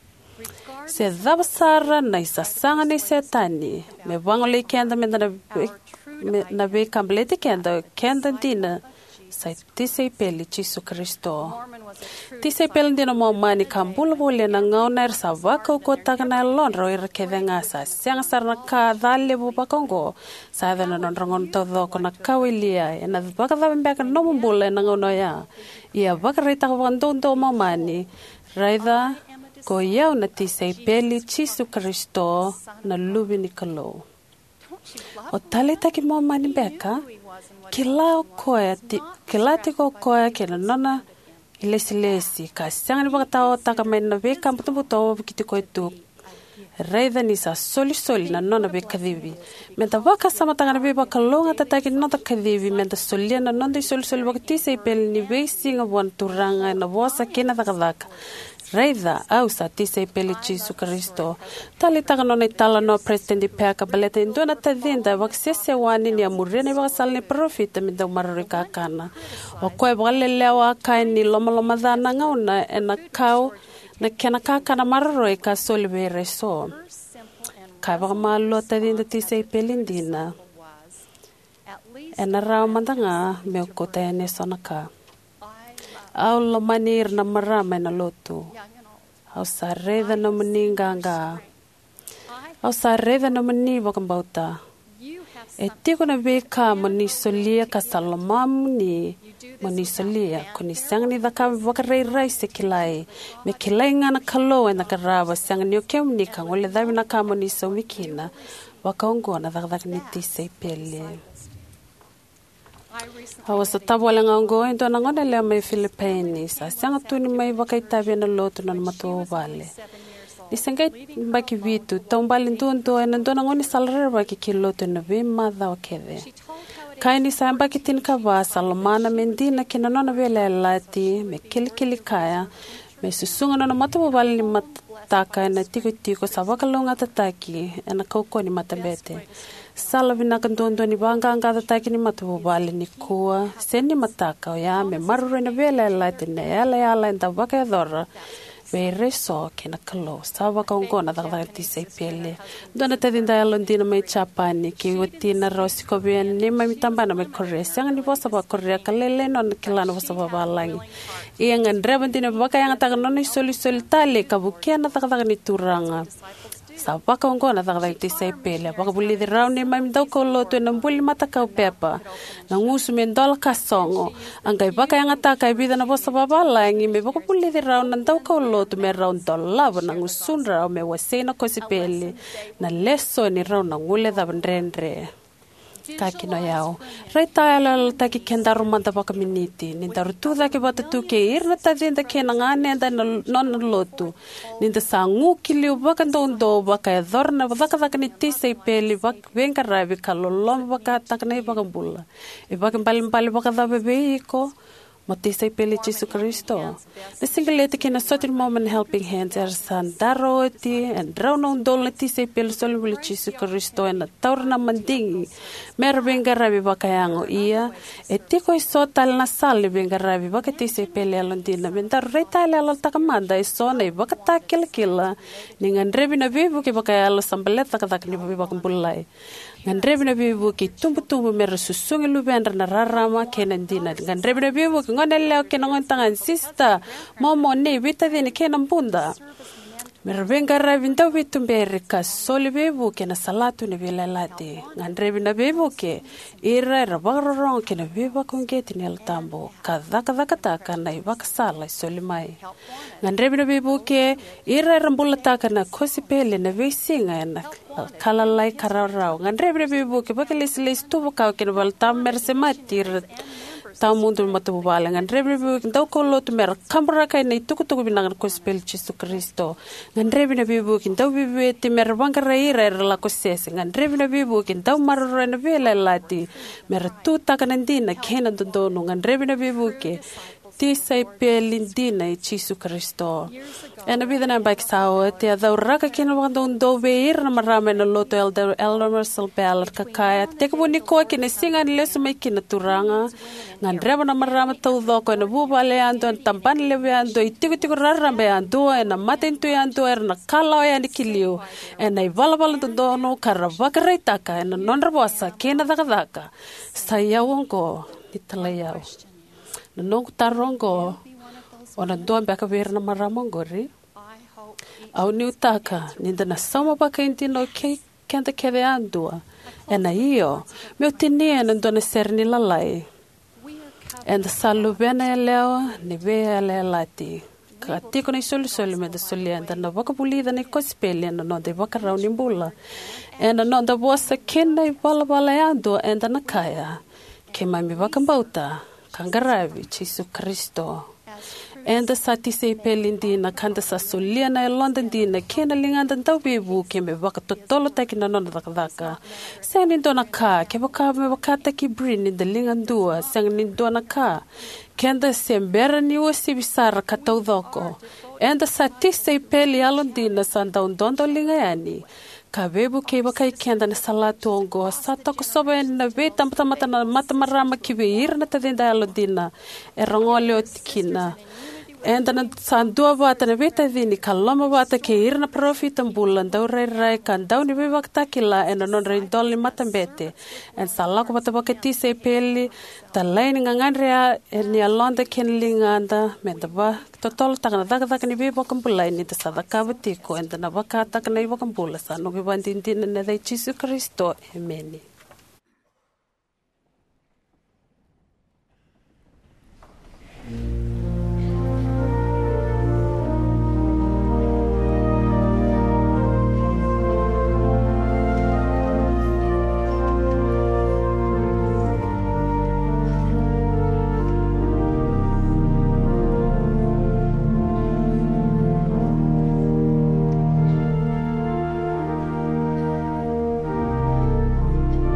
se dhabasara na isa sanga ni setani me wangole kenda me na na be kamblete kenda kenda dina sa tise peli chisu Kristo tise peli dina mo mani kambula bole na ngaoner sa waka ko takana lonro ir kevenga sa sanga sarna ka dale bu bakongo sa dana non rongon todo kona kawilia ena baka dambeka no mbule na ngono ya ia baka rita wandondo mo mani raida ko yau na tisay peli chisu Kristo na lubi ni kalo. O talita ki mo mani beka, kila koya ti kila tiko koya kena nona ilesi lesi ka siang ni bakatao taka men na beka mputo mputo kiti ko itu. Raida ni sa soli soli na nona be kadivi. Menta waka sama tanga na be bakalonga tataki nota kadivi menta solia na nonda soli soli bakati say peli ni be singa buan turanga na wasa kena takadaka. Raida au sa tise peli chisu Kristo. Tali taka no tala no presidenti peka baleta indona tadinda waksese wani ni amurene wakasal ni profita mi dau marurika kana. O koe wakalelewa kai ni loma loma dhana ngauna ena kau Na kena kakana mararo e ka solve reso. Ka waka malo tadinda tise pelindina. E na rao mandanga me kota ene sonaka. Au lo manir na marama na lotu. Au sa reda na maninganga. Au sa reda na mani wakambauta. E tiko na veka mani solia ka salamamu ni mani solia. Kuni siang ni daka wakarei rai se kilai. Me kilai ngana kalo e na karawa siang ni o kem ni ka ngole dhawi na ka mani so mikina. Wakaongo na dhakdak ni tise pele. Hawa sa tabwala nga ongo ento na ngona lea mai Philippines. Siang atuni mai wakaitabi na lotu na matuo vale. Isangai baki vitu, taumbali ntunto e nando na ngoni salare baki kiloto na ve madha o kede. Kaini sa baki tin kava salamana mendina kina nona vele lati me kili kili kaya me susunga na matuo vale ni mataka na tiko tiko sa wakalonga tataki e na kauko ni matabete. Salavi na kantondo ni banga anga tataki ni matuo vale ni kua seni mataka o ya me marure na vele lati na yala yala enta waka edora. Ve reso kena kalo sawa ka ngona da da tise pele dona te dinda londina mai chapani ki utina rosi ko bien ni mai tambana me corre sang ni vosa ba corre kalele non kilana vosa ba balangi iang andrebandina baka yang ta non ni soli soli tale ka bukena ta ta ni turanga sawa ka ngona da da tise pele ba buli de rauni mai do ko loto na buli mata ka pepa na ngusu men dol ka songo angai baka yang ta ka vida na vosa ba balangi me ba buli de rauni do ko tu me round dollar na ngusunra me wasena kosipele na leso ni round na ngule da bandrendre kakino yao reta ala taki kenda rumanda baka miniti ni daru tu da ke bata tu ke irna ta denda ke na ngane da non lotu ni da sangu kiliu baka ndondo baka dorna baka baka ni tise pele baka venga ravi kalolom baka takne baka bulla e baka balim balim baka da bebe ko Matisa pele Jesus Cristo. The single kina certain moment helping hands er san daroti and drown on dol tisa pele sol will Jesus Cristo and taurna manding. Mer venga rabi bakayango ia e tiko so tal na sal venga rabi bakatisa pele alondina mentar reta ala takamanda e sona e bakata kila ningan rebi na vivu ke bakayalo sambaleta katak ni bakambulai. Ngan rebi na bibu ki tumbu tumbu mer susungi lubendra na rarama kenan dina ngan rebi na bibu ki ngone leo ke ngon tangan sista momo ne vita dini kenan bunda mer venga rebi ndo vitu berika soli bibu ke na salatu ne vela lati ngan rebi na bibu ke ira rabarong ke na bibu kongeti ne tambo kadha kadha kata kana ibak sala soli mai ngan rebi na bibu ke ira rambulata kana kosipele na vesinga na kala lai kararau ngan rebre bibu ke bakelis lis tu ka ke bal tam merse matir tam mundur matu bala ngan rebre bibu ndau ko lot mer kamra kai nei tuku tuku binang ko spel Jesus Cristo ngan rebre bibu ke ndau bibu te mer bangara ira la ko ses ngan rebre bibu ke ndau marro na vela lati mer tu takanandina kenan do ngan rebre bibu ke tisa pelindina e Jesus Cristo. Ena vida na baik sao te ada raka kena wando ndo veir na marama na loto elder elder salpel kakaya te ko ni ko kena singa ni leso mai kena turanga ngan reba na marama tau do ko na buba le ando tampan le ando itiko tiko rarambe ando ena maten tu ando erna kala ya ni kilio ena ivala vala do no karava kareta ka ena non rabosa kena daka daka saya wongo italayao no tarongo ona doan baka ver na maramongo ri au ni utaka ninda na sama baka intino ke kenta keve andua ena io meu tenia na dona serni lalai and salu bena leo ni ve ale lati ka tiko ni sol sol me de solienda na baka pulida ni kospeli na no de baka rauni bula ena no da bosa kenda i bala bala ando enda na kaya ke mami baka bauta Kangaravi Jesus Cristo. Enda sati se pelindina kanda sa soliana e London dina kena linganda tau bibu ke me baka totolo taki na nona daka sang nindona ka ke baka me baka taki brin in the lingandua sang nindona ka kenda sembera ni wasi bisara katau doko enda sati se peli alondina sanda undondo lingayani Kabebu ke baka kenda na salatu ongo sata ko sobe na ve tamta mata na mata marama ki ve ir na tadenda alodina e rongole otkina And then sandua vata na vita vini kaloma vata ke irna profit and bull and dore rai kan down ni takila and non rain dolly matambete and salako vata bakati se peli the line ngandria and ni alonda kenling anda medaba total takana taka ni viva kampulai ni tasada kavatiko and the navaka takana iva kampula sa no vivandin din na dai Jesus Christo amen. Thank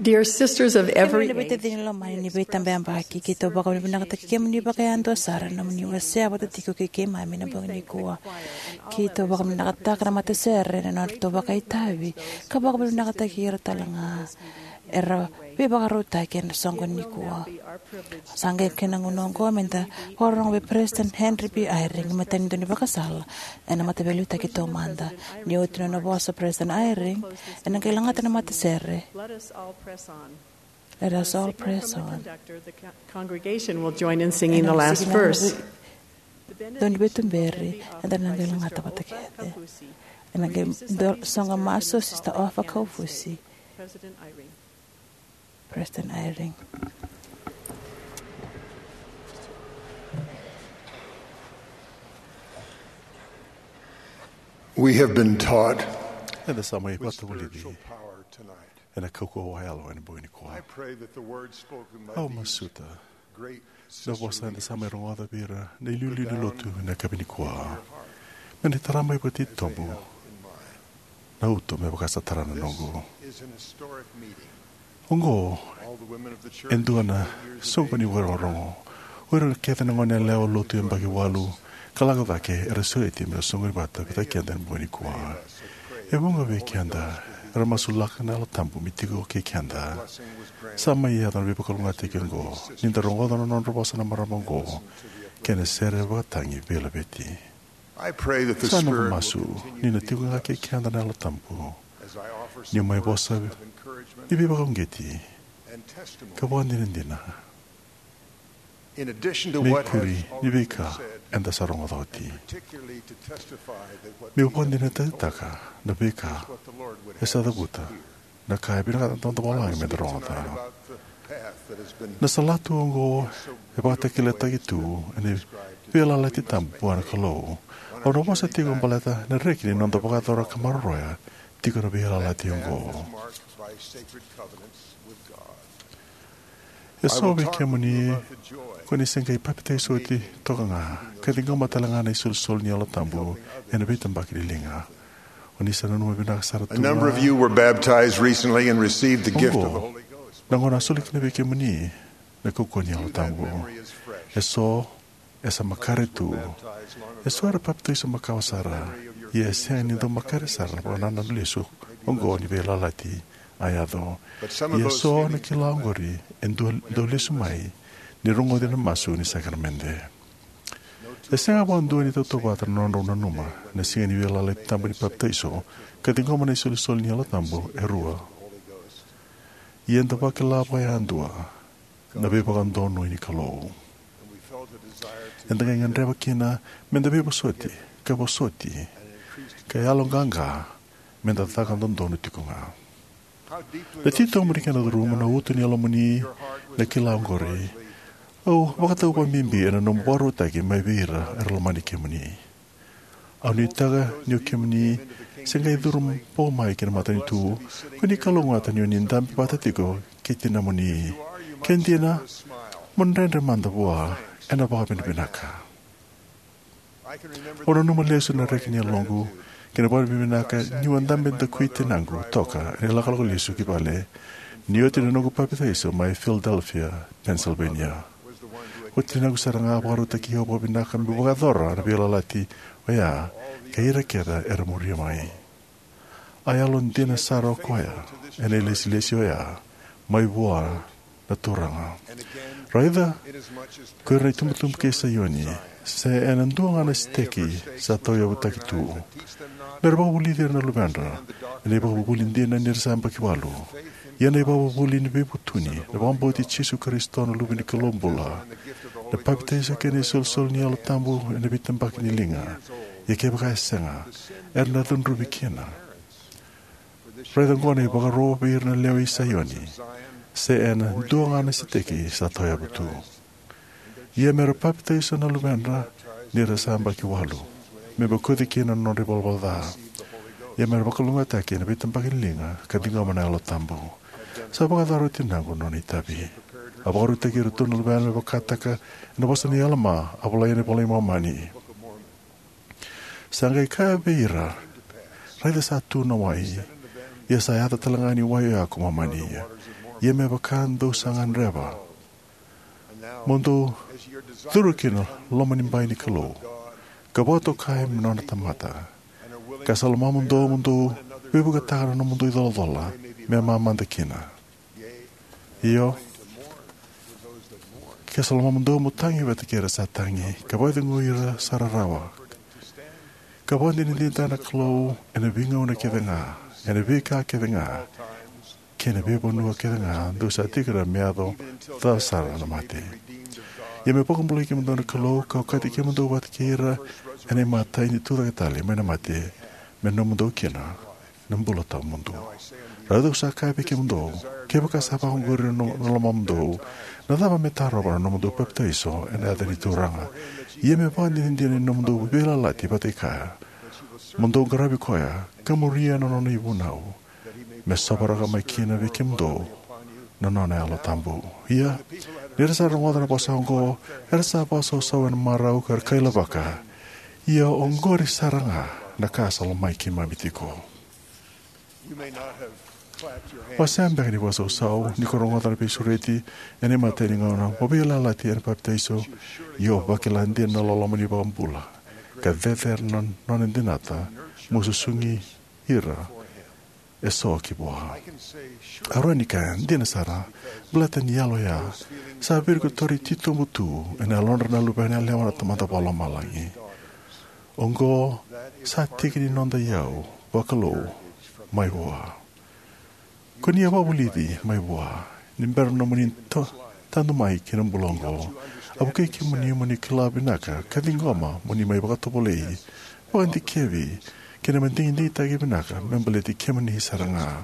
Dear sisters of every Ni bete age, din lo mani ni bete tambe ambaki kito baka ni binaka take ni baka yando sara na ni wase abata tiko ke ke mami na baka ni kuwa kito baka ni nakata kana mate serre na to baka itabi ka baka ni nakata kira talanga era be baka rota ke na songo ni kuwa sange ke na ngongo menta horong be President Henry B. Eyring mata ni doni baka sala ena mata belu ta kito manda ni otino na boss President Eyring ena kailangan na mate serre. let us all press on. Let us all Singing press from the on. conductor, the co- congregation will join in singing the last verse. Don betum berry and then ang lang hata patakete. And ang songa maso sister Ofa Kaufusi, President Eyring. President Eyring. We have been taught Ena sama i with pata walidi. spiritual power tonight. Ena kauko waialo ena buini I kua. pray that the words spoken by Au these masuta. great Na sisters wasa ena leaders sama i rongo da bira. Na iliuli ni lotu na kabini kua. Meni tarama i pati tobu. in mind. Na uto me wakasa tarana nongo. This is an historic meeting. Ongo All the women of the church, enduana years of songo ni age, wero rongo. Wero kete na ngone leo lotu e mbaki walu. Kalanga vake era soeti me songo ni bata kata kianda ni buini kua. E munga ve kianda. Era masulaka na alatampu mitigo ke kianda. blessing was granted. Sama ia dan vipa kalunga tekengo. Ninda rongo dan non robosa na maramongo. Kene sere watangi bela beti. I pray that the Sana Spirit will masu. continue Nina to be tigo nga with ke us kianda na alatampu. as I offer Ni some mai words bosa. of encouragement Ni vipa kongeti. and testimony. Kabuan dinindina. In addition to Ni what has kuri. Ni already been vika. said, Enda sa rongo doti. particularly to testify that what Mi we upan have dina been told taka. Na vika. is what the Lord would have Esa da us buta. hear. Na kai bina kata tonto I walang will me speak rongo tonight ta. about the path that has been Na salatu ongo. E bata kile tagitu. Ene vela lati tampu ana kalau. Au robosa tigo baleta na rekini non to pagatora kamaroya. Tigo na vela lati path ongo. is marked by sacred covenants with God. E I so will vi talk kemo with you ni about the joy koni senga i papite soti toka nga. Kati ngoma talanga na isul sol ni ala tambu. E na bitan bakiri linga. Oni sana numa bina saratu. A number of you were baptized recently and received the gift of the Ongo. Holy Ghost. Nangona sulik na vi kemo ni. Na kuko ni ala You, that tambu. memory is fresh. E so. E sa makare tu. Baptized long E so ago. era papite iso makawasara. I e se ni do makare sara. Wana na lesu. Ongo ni vela lati. Ayado. But some of I e those so na feelings kila ongori. En do lesu mai. Ni rongo dina masu ni sakramente. E senga bon dua ni toto wata non rona numa. Na singa ni vela le tambu ni papteiso. Ka tingo mana iso le sol ni ala tambu e rua. Holy Ghost. I enda wake la pa ya andua. Na beba kandono ini kalou. And we felt a desire to Enda ngan rewa kina. Menda beba soti. Ka bo soti. and increased. Ka yalonganga. Menda taka kandono tikunga. How deeply Le those tito feelings murikana were duru mana down utu ni alamuni. your heart was Na kila ongori. largely Oh, wakata upa mimbi ena no mbaro taki mai vira erlamani kemuni. Au ni taga ni o kemuni senga idurum po mai kena matani tu kuni kalongo atani o ni ndampi patatiko kitina muni. Kentina mon rendre manda bua ena baka pina pinaka. I can remember Ono the numa lesu na rekini alongu kena baka pina pinaka ni wandambe da kuite nangu toka ena lakalako lesu kipale ni o tina nungu papita iso mai Philadelphia, Pennsylvania. was the one who had O tina kusaranga waru taki ho bobi na kambi bugadora na bila lati o ya kaira kera era muria mai. Ayalon dina saro koya ene lesi lesi o ya mai bua na turanga. and again Raida inasmuch as kuira tumutum ke sa yoni se enandua na steki sa toya utaki tu. teach them not Merba buli dir na lubandra ene ba buli dina nirsamba kiwalu. Yana iba buli ni bebutuni na bambo ti Jesu Kristo na lubini kalombula. the gift of the Na Holy papitesa kene sol sol ni ala tambu na bitambak ni linga. Ya ke baka senga. Er na dun rubikina. Reda ngone baka ro bir na leo isayoni. Se ena duanga na siteki sa toya butu. Ia mera papitesa na lumendra ni rasamba ki walu. Me bakudi kina no revolva da. Ia mera baka lunga taki na bitambak ni linga kadinga mana ala tambu. Sa baka daro tinango no ni tabi. Abaru teki rutun lubana bakataka na basa ni alama apalai ni palai mamani. Sangai kaya beira. Raida satu na wai. Ia saya ata talangani wai aku mamani. Ia me bakan do sangan reba. And now, Mundo as your desire turu to kino become lomanin bai ni kalo. Kaboto kai menona tamata. and are willing Kasalama mundo mundo bibu katara no mundo idolo dola. Me mamanda kina. Iyo kasalama mundo mutangi wete kera sa tangi. Kaboto nguira sararawa. Kaboto ni dinta na kalo ena binga una kedenga. Ena bika kedenga. Kena bibo nua kedenga. Dosa tikara meado ta sara na mate. Ia me pokon bulu ki mundo na kalo kau kati ki mundo wat kera ene mata ini tura katali mena mate me no mundo kena nambula tau mundo. Rado sa kai pe ki mundo ke baka sa pa ngori no lama mundo na dava me taro para no mundo pepta iso ene ada ni turanga. Ia me pa ni ndine no mundo bela lati pate kaya. Mundo garabi koya kamuria no no ibu nau me sabara ka mai kina ve ki mundo no no na alo tambu. Ia Nera sa rongoda na pasa ongo, era sa pasa o sawan marau kar kaila baka. Ia ongori saranga na kasa lo mai ki mamitiko. You may not have clapped your hands. O samba ni pasa o sau, ni ko rongoda na pisureti, ene mateni ngona, mobila lati ene papteiso, yo bakilandi na lolomani bambula. Ka vever non non endinata, mususungi ira, e so ki boha. I can say, sure, Aronika, dina sara, blata ni alo ya, sa virgo tori tito mutu, ene alonra na lupane lewana tamata pala malangi. Ongo, sa tikini nonda yau, wakalo, mai boa. Koni ya wabulidi, mai boa, nimbero no muni to, tando mai kinam bulongo, abuke ki muni muni kilabinaka, kadingoma, muni mai bakatopolei, wakanti kevi, kena mentingin di tagi binaka, membeleti kemani saranga.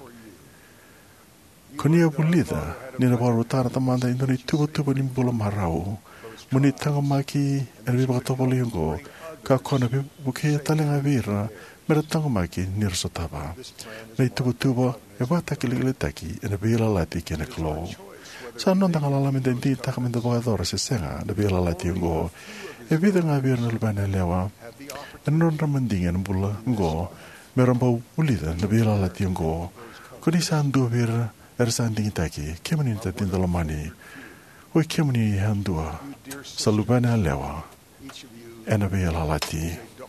Koni ya bulida, nina baru tara tamanda indoni tuba-tuba ni bula marau, muni tanga maki, ene biba katopoli yungo, ka kona buke talenga vira, mera tanga maki nirso taba. Nei tuba-tuba, e bata kiligile taki, ene bila lati kena klo. Sa non tanga lalami denti taka menda bakadora se senga, ene bila lati yungo, e vida nga vira nalbana lewa, ene non ramandingan bula ngo, mera mbau bulida, ene bila lati yungo, koni sa andu vira, era sanding taki, kemani ta tindalo mani, oi kemani handua, salubana lewa, ena bela lati.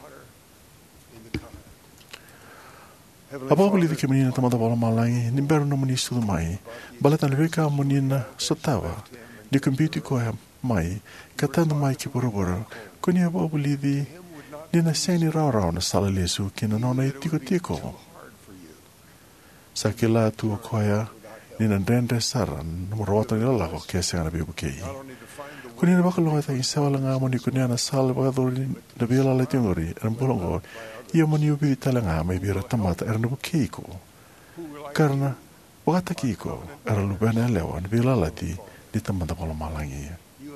Ababuli di kemani na tamada bala malangi, nimbero no mani sudu mai, balatan veka mani na sotawa, di kumbiti ko mai, katando mai ki boroboro, koni ababuli di, nina seni rao rao na sala lesu, kina nona itiko tiko. Sakila tu koya, nina ndende saran nomorota ni lako kese ana bibu kei. Kuni na baka longa tangi sawa langa moni kuni ana sal baka dori na bila la tiongori ana bulongo ia moni ubi talanga mai bira tamata era nubu keiko. Karena wakata keiko era lubana lewa na bila lati di tamata pala malangi.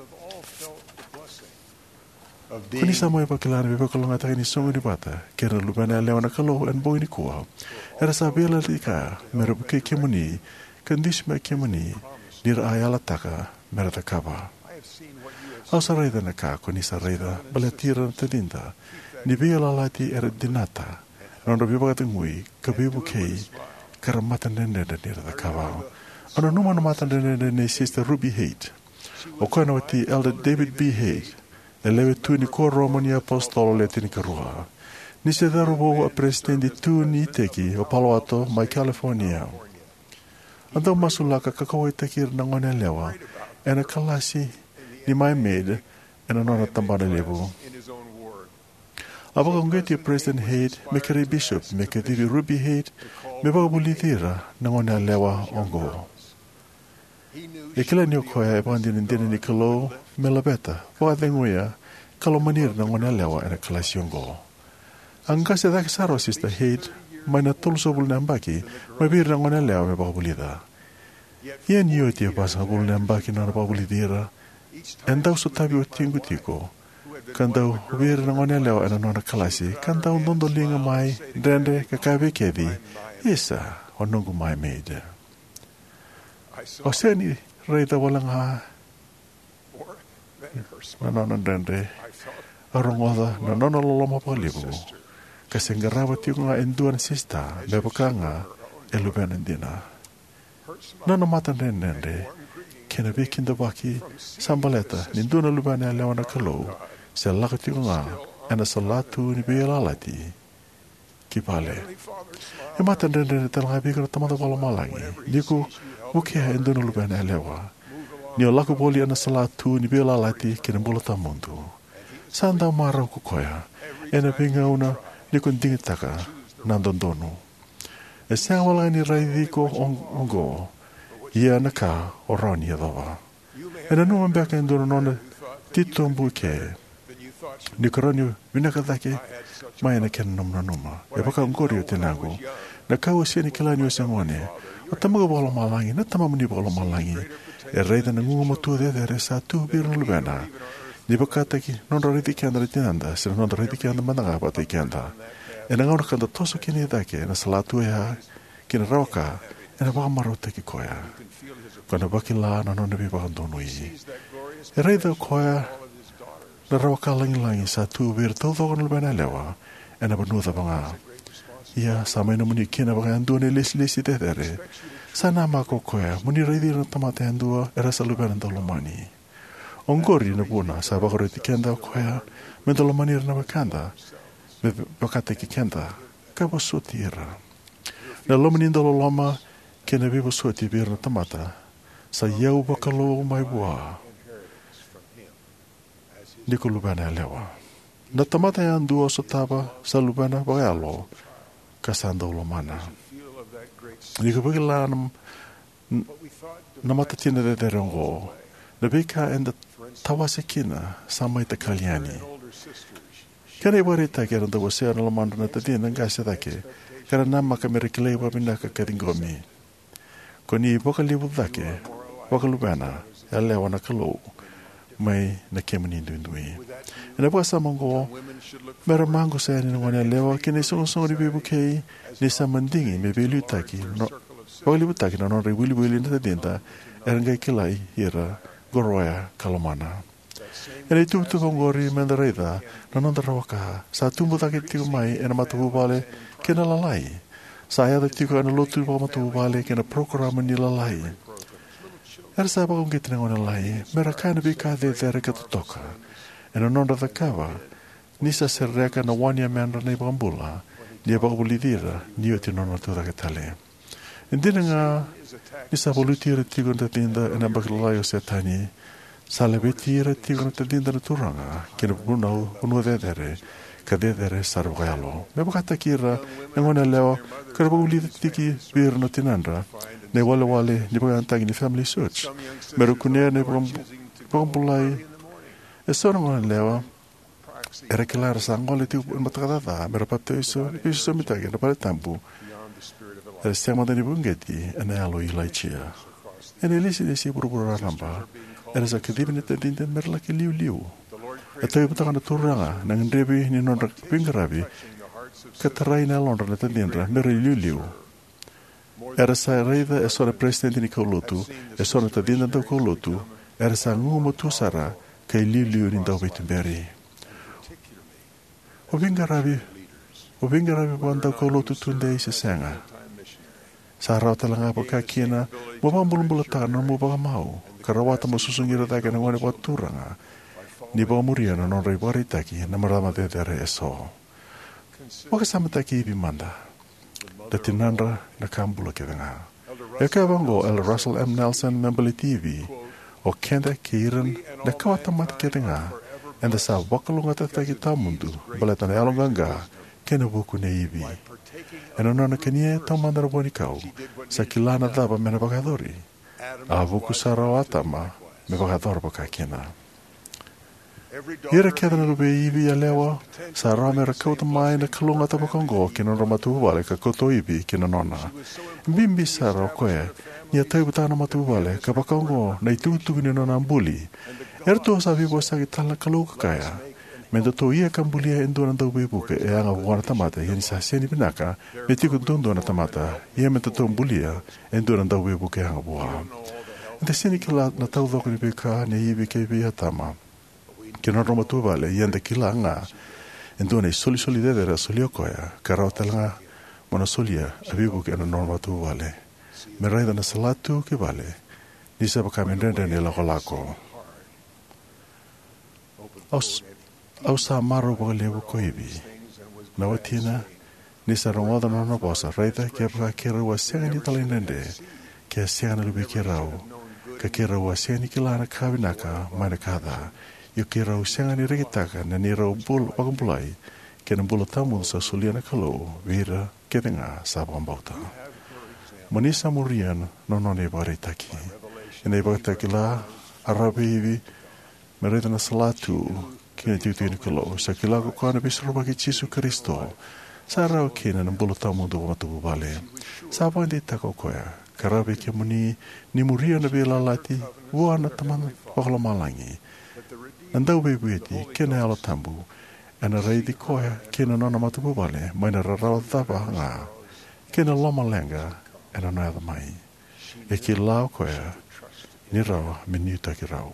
Kuni sama ipa kilana biba kalonga tangi ni songo ni bata kera lubana lewa na kalo en boi ni kuwa era sa bila lika merubu keiki moni Kandis me kemani, nira ayala taka, merata kaba. Au sa reida na ka, koni sa reida, balatira na tadinda, ni bia lalati era dinata, nono biba katangui, kabibu kei, karamatan nende na nira ta kaba. Ano numa na matan nende na sister Ruby Haight. O koina wati elder David B. Haight, elewe tu ni ko Romani apostolo leti ni karua. Ni se darubo a presidenti tu ni teki, o Palo Alto, mai California. Andau masulaka kakawai takir na ngone lewa, ena kalasi ni mai maid, ena nona tambana lebu. Abaka ngeti President Haight, mekari Bishop, mekari Ruby Haight, me baka bulitira na ngone lewa ongo. E kila ni okoya e pandi nindini ni kalo, me labeta, waka nguya, kalo manir na ngone lewa ena kalasi ongo. Angka se dak saro Sister Haight, mai na tulso bul nambaki, mai bir na ngone lewa me baka bulida. Ia ni o tia pasa bul nambaki na baka bulidira, endau so tabi o tingu tiko, kandau bir na ngone lewa ena nona kalasi, kandau nondo linga mai, rende kakabe kedi, isa o nungu mai meida. O seni reita walang ha, na nona rende, arongoda na nona loloma palibu, kasi ngarawa tiyo nga enduan sista, bebaka nga, elubenan dina. Nana mata nende, kena bikin da baki, sambaleta, ninduna lubane a lewana kalau, se lakati nga, ena salatu ni bela lati, kipale. E mata nende talanga bikara tamata wala malangi, niku, mukia induna lubane a lewa, ni o laku boli ena salatu ni bela lati, kena bula tamundu. Sanda marau kukoya, ena pinga una, niku ndingitaka, nandondonu. E sanga wala ni raidiko ongo, ia naka o rani adawa. E na numa mbeka induna nona tito mbuke, ni karani vinakadake, mai na kena numa numa. E baka ngori o tenago, na kau siani kilani o sangone, o tamaga wala malangi, na tamamuni wala malangi, e reida na ngunga motu de de sa tu birna lubena. Ni baka taki non riti kianda ritinanda, sira non riti kianda mananga pati kianda. E na ngauna kanda toso kini dake, na salatu ea, kina rawaka, e na baka maro taki koya. Kona baki la na nona biba kandonu i. E reida koya, na rawaka langi langi sa tu bir todo kon lubena lewa, e na banuda banga. Ia, sama ina muni kina baka andua ne lesi lesi dedere. Sa nama ko koya, muni reidi na tamate andua, e rasa lubena dolomani. Ongori na buna, sa baka reti kenda koya, me dolomani na bakanda, me bakate ki kenda, ka basuti ira. Na lomani ndolo loma, kena biba suti bir na tamata, sa iau bakalo mai bua. Niko lubena lewa. Na tamata ya andua so taba, sa lubena bagalo, ka sa ndolo mana. Niko bagila nam, namata tina de derongo, na bika enda tawase kina, sama ita kaliani. Kena iwari ta kera nda wasea na lamanda na tatina ngase take, kera nama ka merikilei wa minaka kadingomi. Koni boka libu dake, boka lubena, ya lewa na kalau, mai na kemani ndui. Ina boka sa mongo, mera mango sa ni wana lewa, kene songo songo ni bibu kei, ni sa mandingi me belu taki, no, boka libu taki na non wili wili na tatinta, erangai kilai ira, goroya kalamana. Ina itu tu kongori mendareida, na non rawaka, sa tumbu taki tiku mai, ena matubu bale, kena lalai. Saya ada tiku ena lotu pa matubu bale, kena programa ni lalai. Era sa baka ungitina ngona lai, mera kaina bika de tere katutoka. Ena non radakawa, nisa serreka na wania meandra na ibambula, ni baka bulidira, ni o tinona tuda tale. Indina nga, nisa bolutira tiku na tinda, ena baka lalai o setani, sa lebetira tiku na tinda na turanga, kena bunau, unua de tere, ka de tere sarvayalo. Me baka takira, ngona leo, kara bulida tiki bir no tinandra, ne wale wale ni baka antangi ni family search. Meru kunia ne pambulai. E sora ngona lewa, era kelara sa ngole tiu matakadada, mera papte iso, iso mitagi, na pale tampu. Era stiama dani bungeti, ene alo ilai chia. Ene lisi lisi buru-buru ramba, era sa kadibine te dinte mera laki liu-liu. E toi putaka na turanga, nang ndrebi ni nonra pingarabi, katarai na londra na te dindra, mera liu-liu. Era sa reida e sora presidente ni kaulotu, e sora ta dinda da kaulotu, era sa ngumo tu sara, kai liu-liu ni dau bitumberi. O vingarabi, o vingarabi banda kaulotu tunde isa senga. Sa rau talanga pa kakina, mo ba mbulumbula tana mo ba mau, karawata mo susungira taka na ngone pa turanga, ni ba muria na non ribari taki na marama de dere eso. Wakasama taki ibi manda. Da tinandra na kambula kedanga. E ka vango el Russell M. Nelson membali T V o kenda kiran na kawatamat kedanga enda sa wakalunga tataki tamundu baleta na alonganga kena buku ne ibi. Ena nona kenia tamandara boni kau sa kilana daba mena bakadori. A buku sarawatama me bakador baka kena. Ira keda na lube ibi a lewa, sa ramera kauta mai na kalunga tabakongo kina ramatu wale ka koto ibi kina nona. Bimbi sa rao koe, nia taibutana matu wale ka bakongo na itutu ni nona ambuli. Era tua sa vivo sa kitala kaluka kaya. Mendo to ia kambulia endona ndau bebuke e anga wana tamata yani sa seni pinaka, me tiku tundu na tamata, ia menta to ambulia endona ndau bebuke anga buha. Nte seni kila na tau dhoko ni beka ni ibi ke ibi hatama. Kena roma tu vale, ianda kila nga, endone soli soli dedera soli okoya, karao talanga, mona solia, abibu kena norma tu vale. me raida na salatu ke vale, ni sa pakamendenda ni lako lako. Aus, au sa maro pa lewo ko ibi, na watina, ni sa rongoda na na bosa, raida ke pa kera wa senga ni talindende, ke senga na lubi ke rau, ka kera wa senga ni kila na kabinaka, mana kada, yu ke rau senga ni rekitaka, na ni rau bul wakumbulai, ke na bula tamu sa suliana kalau, vira ke denga sa bambauta. Manisa murian no no ne bare taki. Ine ba taki la arabe ivi mereda na salatu kina tutu ni kalo sa kila ko kana bisro ba ki Jesu Kristo. Sa ra kina na bolo tamu do matu bale. Sa ba ndi tako koya. Karabe ke muni ni murian na bela lati wa na taman pakala malangi. Nanda be bueti kena ala tambu. Ana reidi koya kina no na matu bale. Mai na rara tapa nga. Kina loma lenga. And another mai. E ki lau koea, ni rau me niuta ki rau.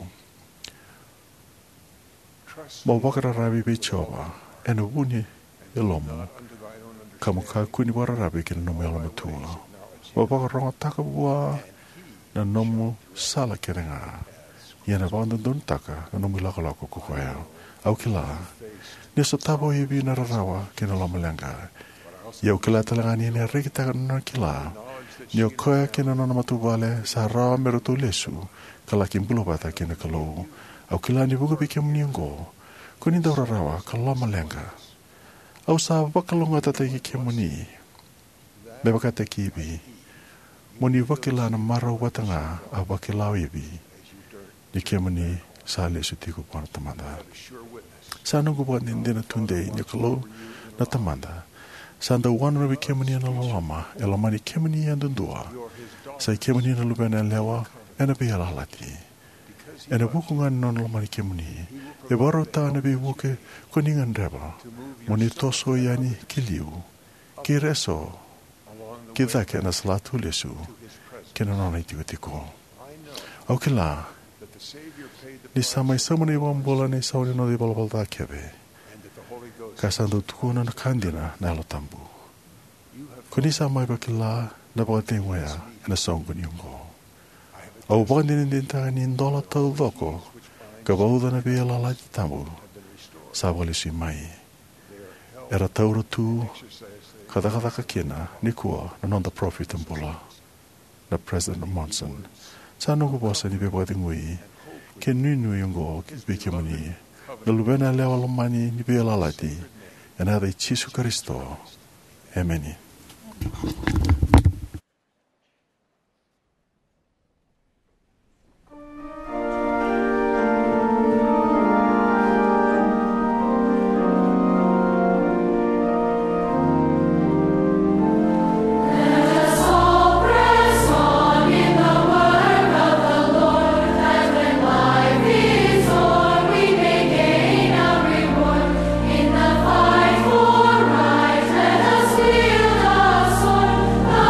Mo wakara rabi be chowa, e na wuni e lomo, ka mo ka kuni wara rabi ki na nomu e lomo tua. Mo wakara ronga taka bua, na nomu sala ki renga. Ia na wanda don taka, na nomu lako lako kukoea. Au ki la, ni so tabo ibi na rarawa ki na lomo lenga. Iau ki la talangani ni rikitaka na ki la. Ni o koea kena nana matu wale sa rawa mero tu lesu ka laki mbulo bata kena kalou au kila ni buka pike mniungo ko ni daura rawa ka lama lenga au sa wakalonga tata ki ke muni me wakata ki ibi muni wakila na mara watanga a wakilao ibi ni ke muni sa lesu tiku pana tamanda sa nungu buat nindina tunde ni kalou na tamanda Sanda wana rabi kemani na lalama, e lamani kemani na dundua. Sai kemani na lubena lewa, e na be alalati. E na buku ngani non lamani kemani, e waro ta na be wuke kuningan reba, moni toso yani kiliu, ki reso, ki dhake na salatu lesu, ki na nana itiku tiko. Au ki la, ni samai samani wambola ni sauni no di balbalda kebe. Kasando tukuna na kandina na alatambu. Kuni sa mai bakila na bawate waya na songo nyungo. Au bandin din ta ni ndola tau doko. Ka bauda na bela la tambu. Sa wale si mai. Era tauro tu kada kada ka kena ni kua na non the prophet mbola. Na President Monson. Sa no ko bosa ni be bawate ngui. Ke nunu yungo be kemani. Na lubena lewa lomani ni bela lati. E nā dei Jesu Kristo. Amen. Fight for right, let us wield our sword.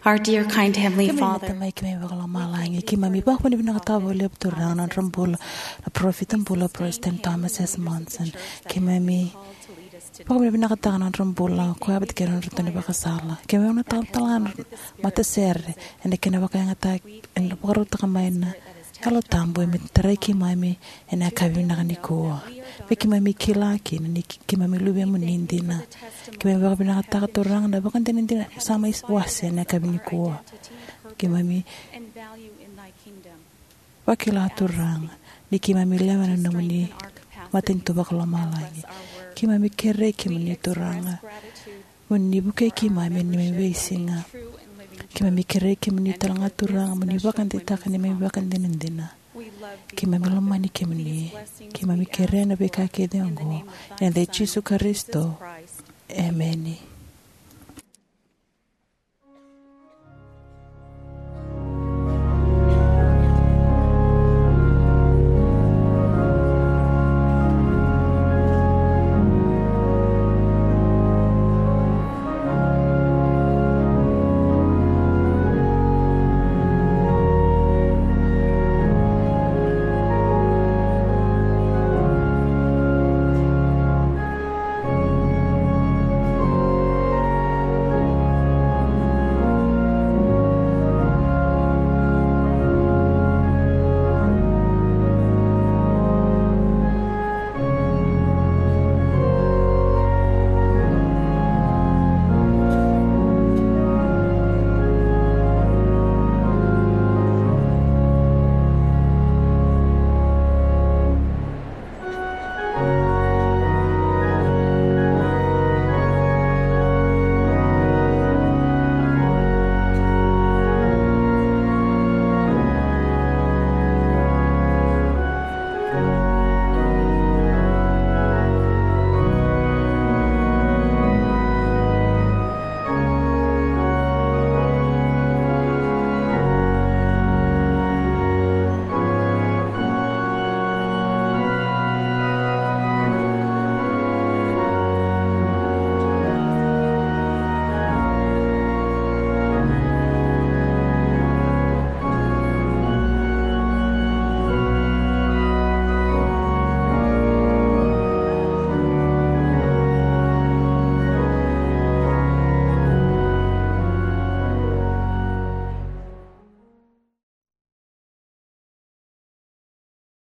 Our dear, kind Heavenly Father, Father, make me a malang. Kimami Bakuni Nakatavo to run on Rambula, a prophet and Bula, President Thomas S. Monson. Kimami. Pagkami binakatakan ng Rambula, kuya ba't kaya ng Rutani Bakasala. Kaya may natalan matasere, and the Kanabaka attack, and the Paruta Kamana. Hello, Tambo, mit Tareki Mami, and I carry Nakaniko. Vikimami Kilaki, and Kimami Lubiam Nindina. Kimami Binaka to rang the Bakantin Sama is was and I Kabiniko. Kimami Wakila to rang, Nikimami Lemon and Nomini, Matin to Bakalamalai. Kimami Kere Kimani to ranga. When Nibuke Kimami Nime singer. Kimami Kere Kimani Talanga to rang, Munibakan the Takanime Bakan Dinindina. Kimami Lomani Kimani, Kimami Kere and Bekake de Ango, and the Chisu Caristo. Amen.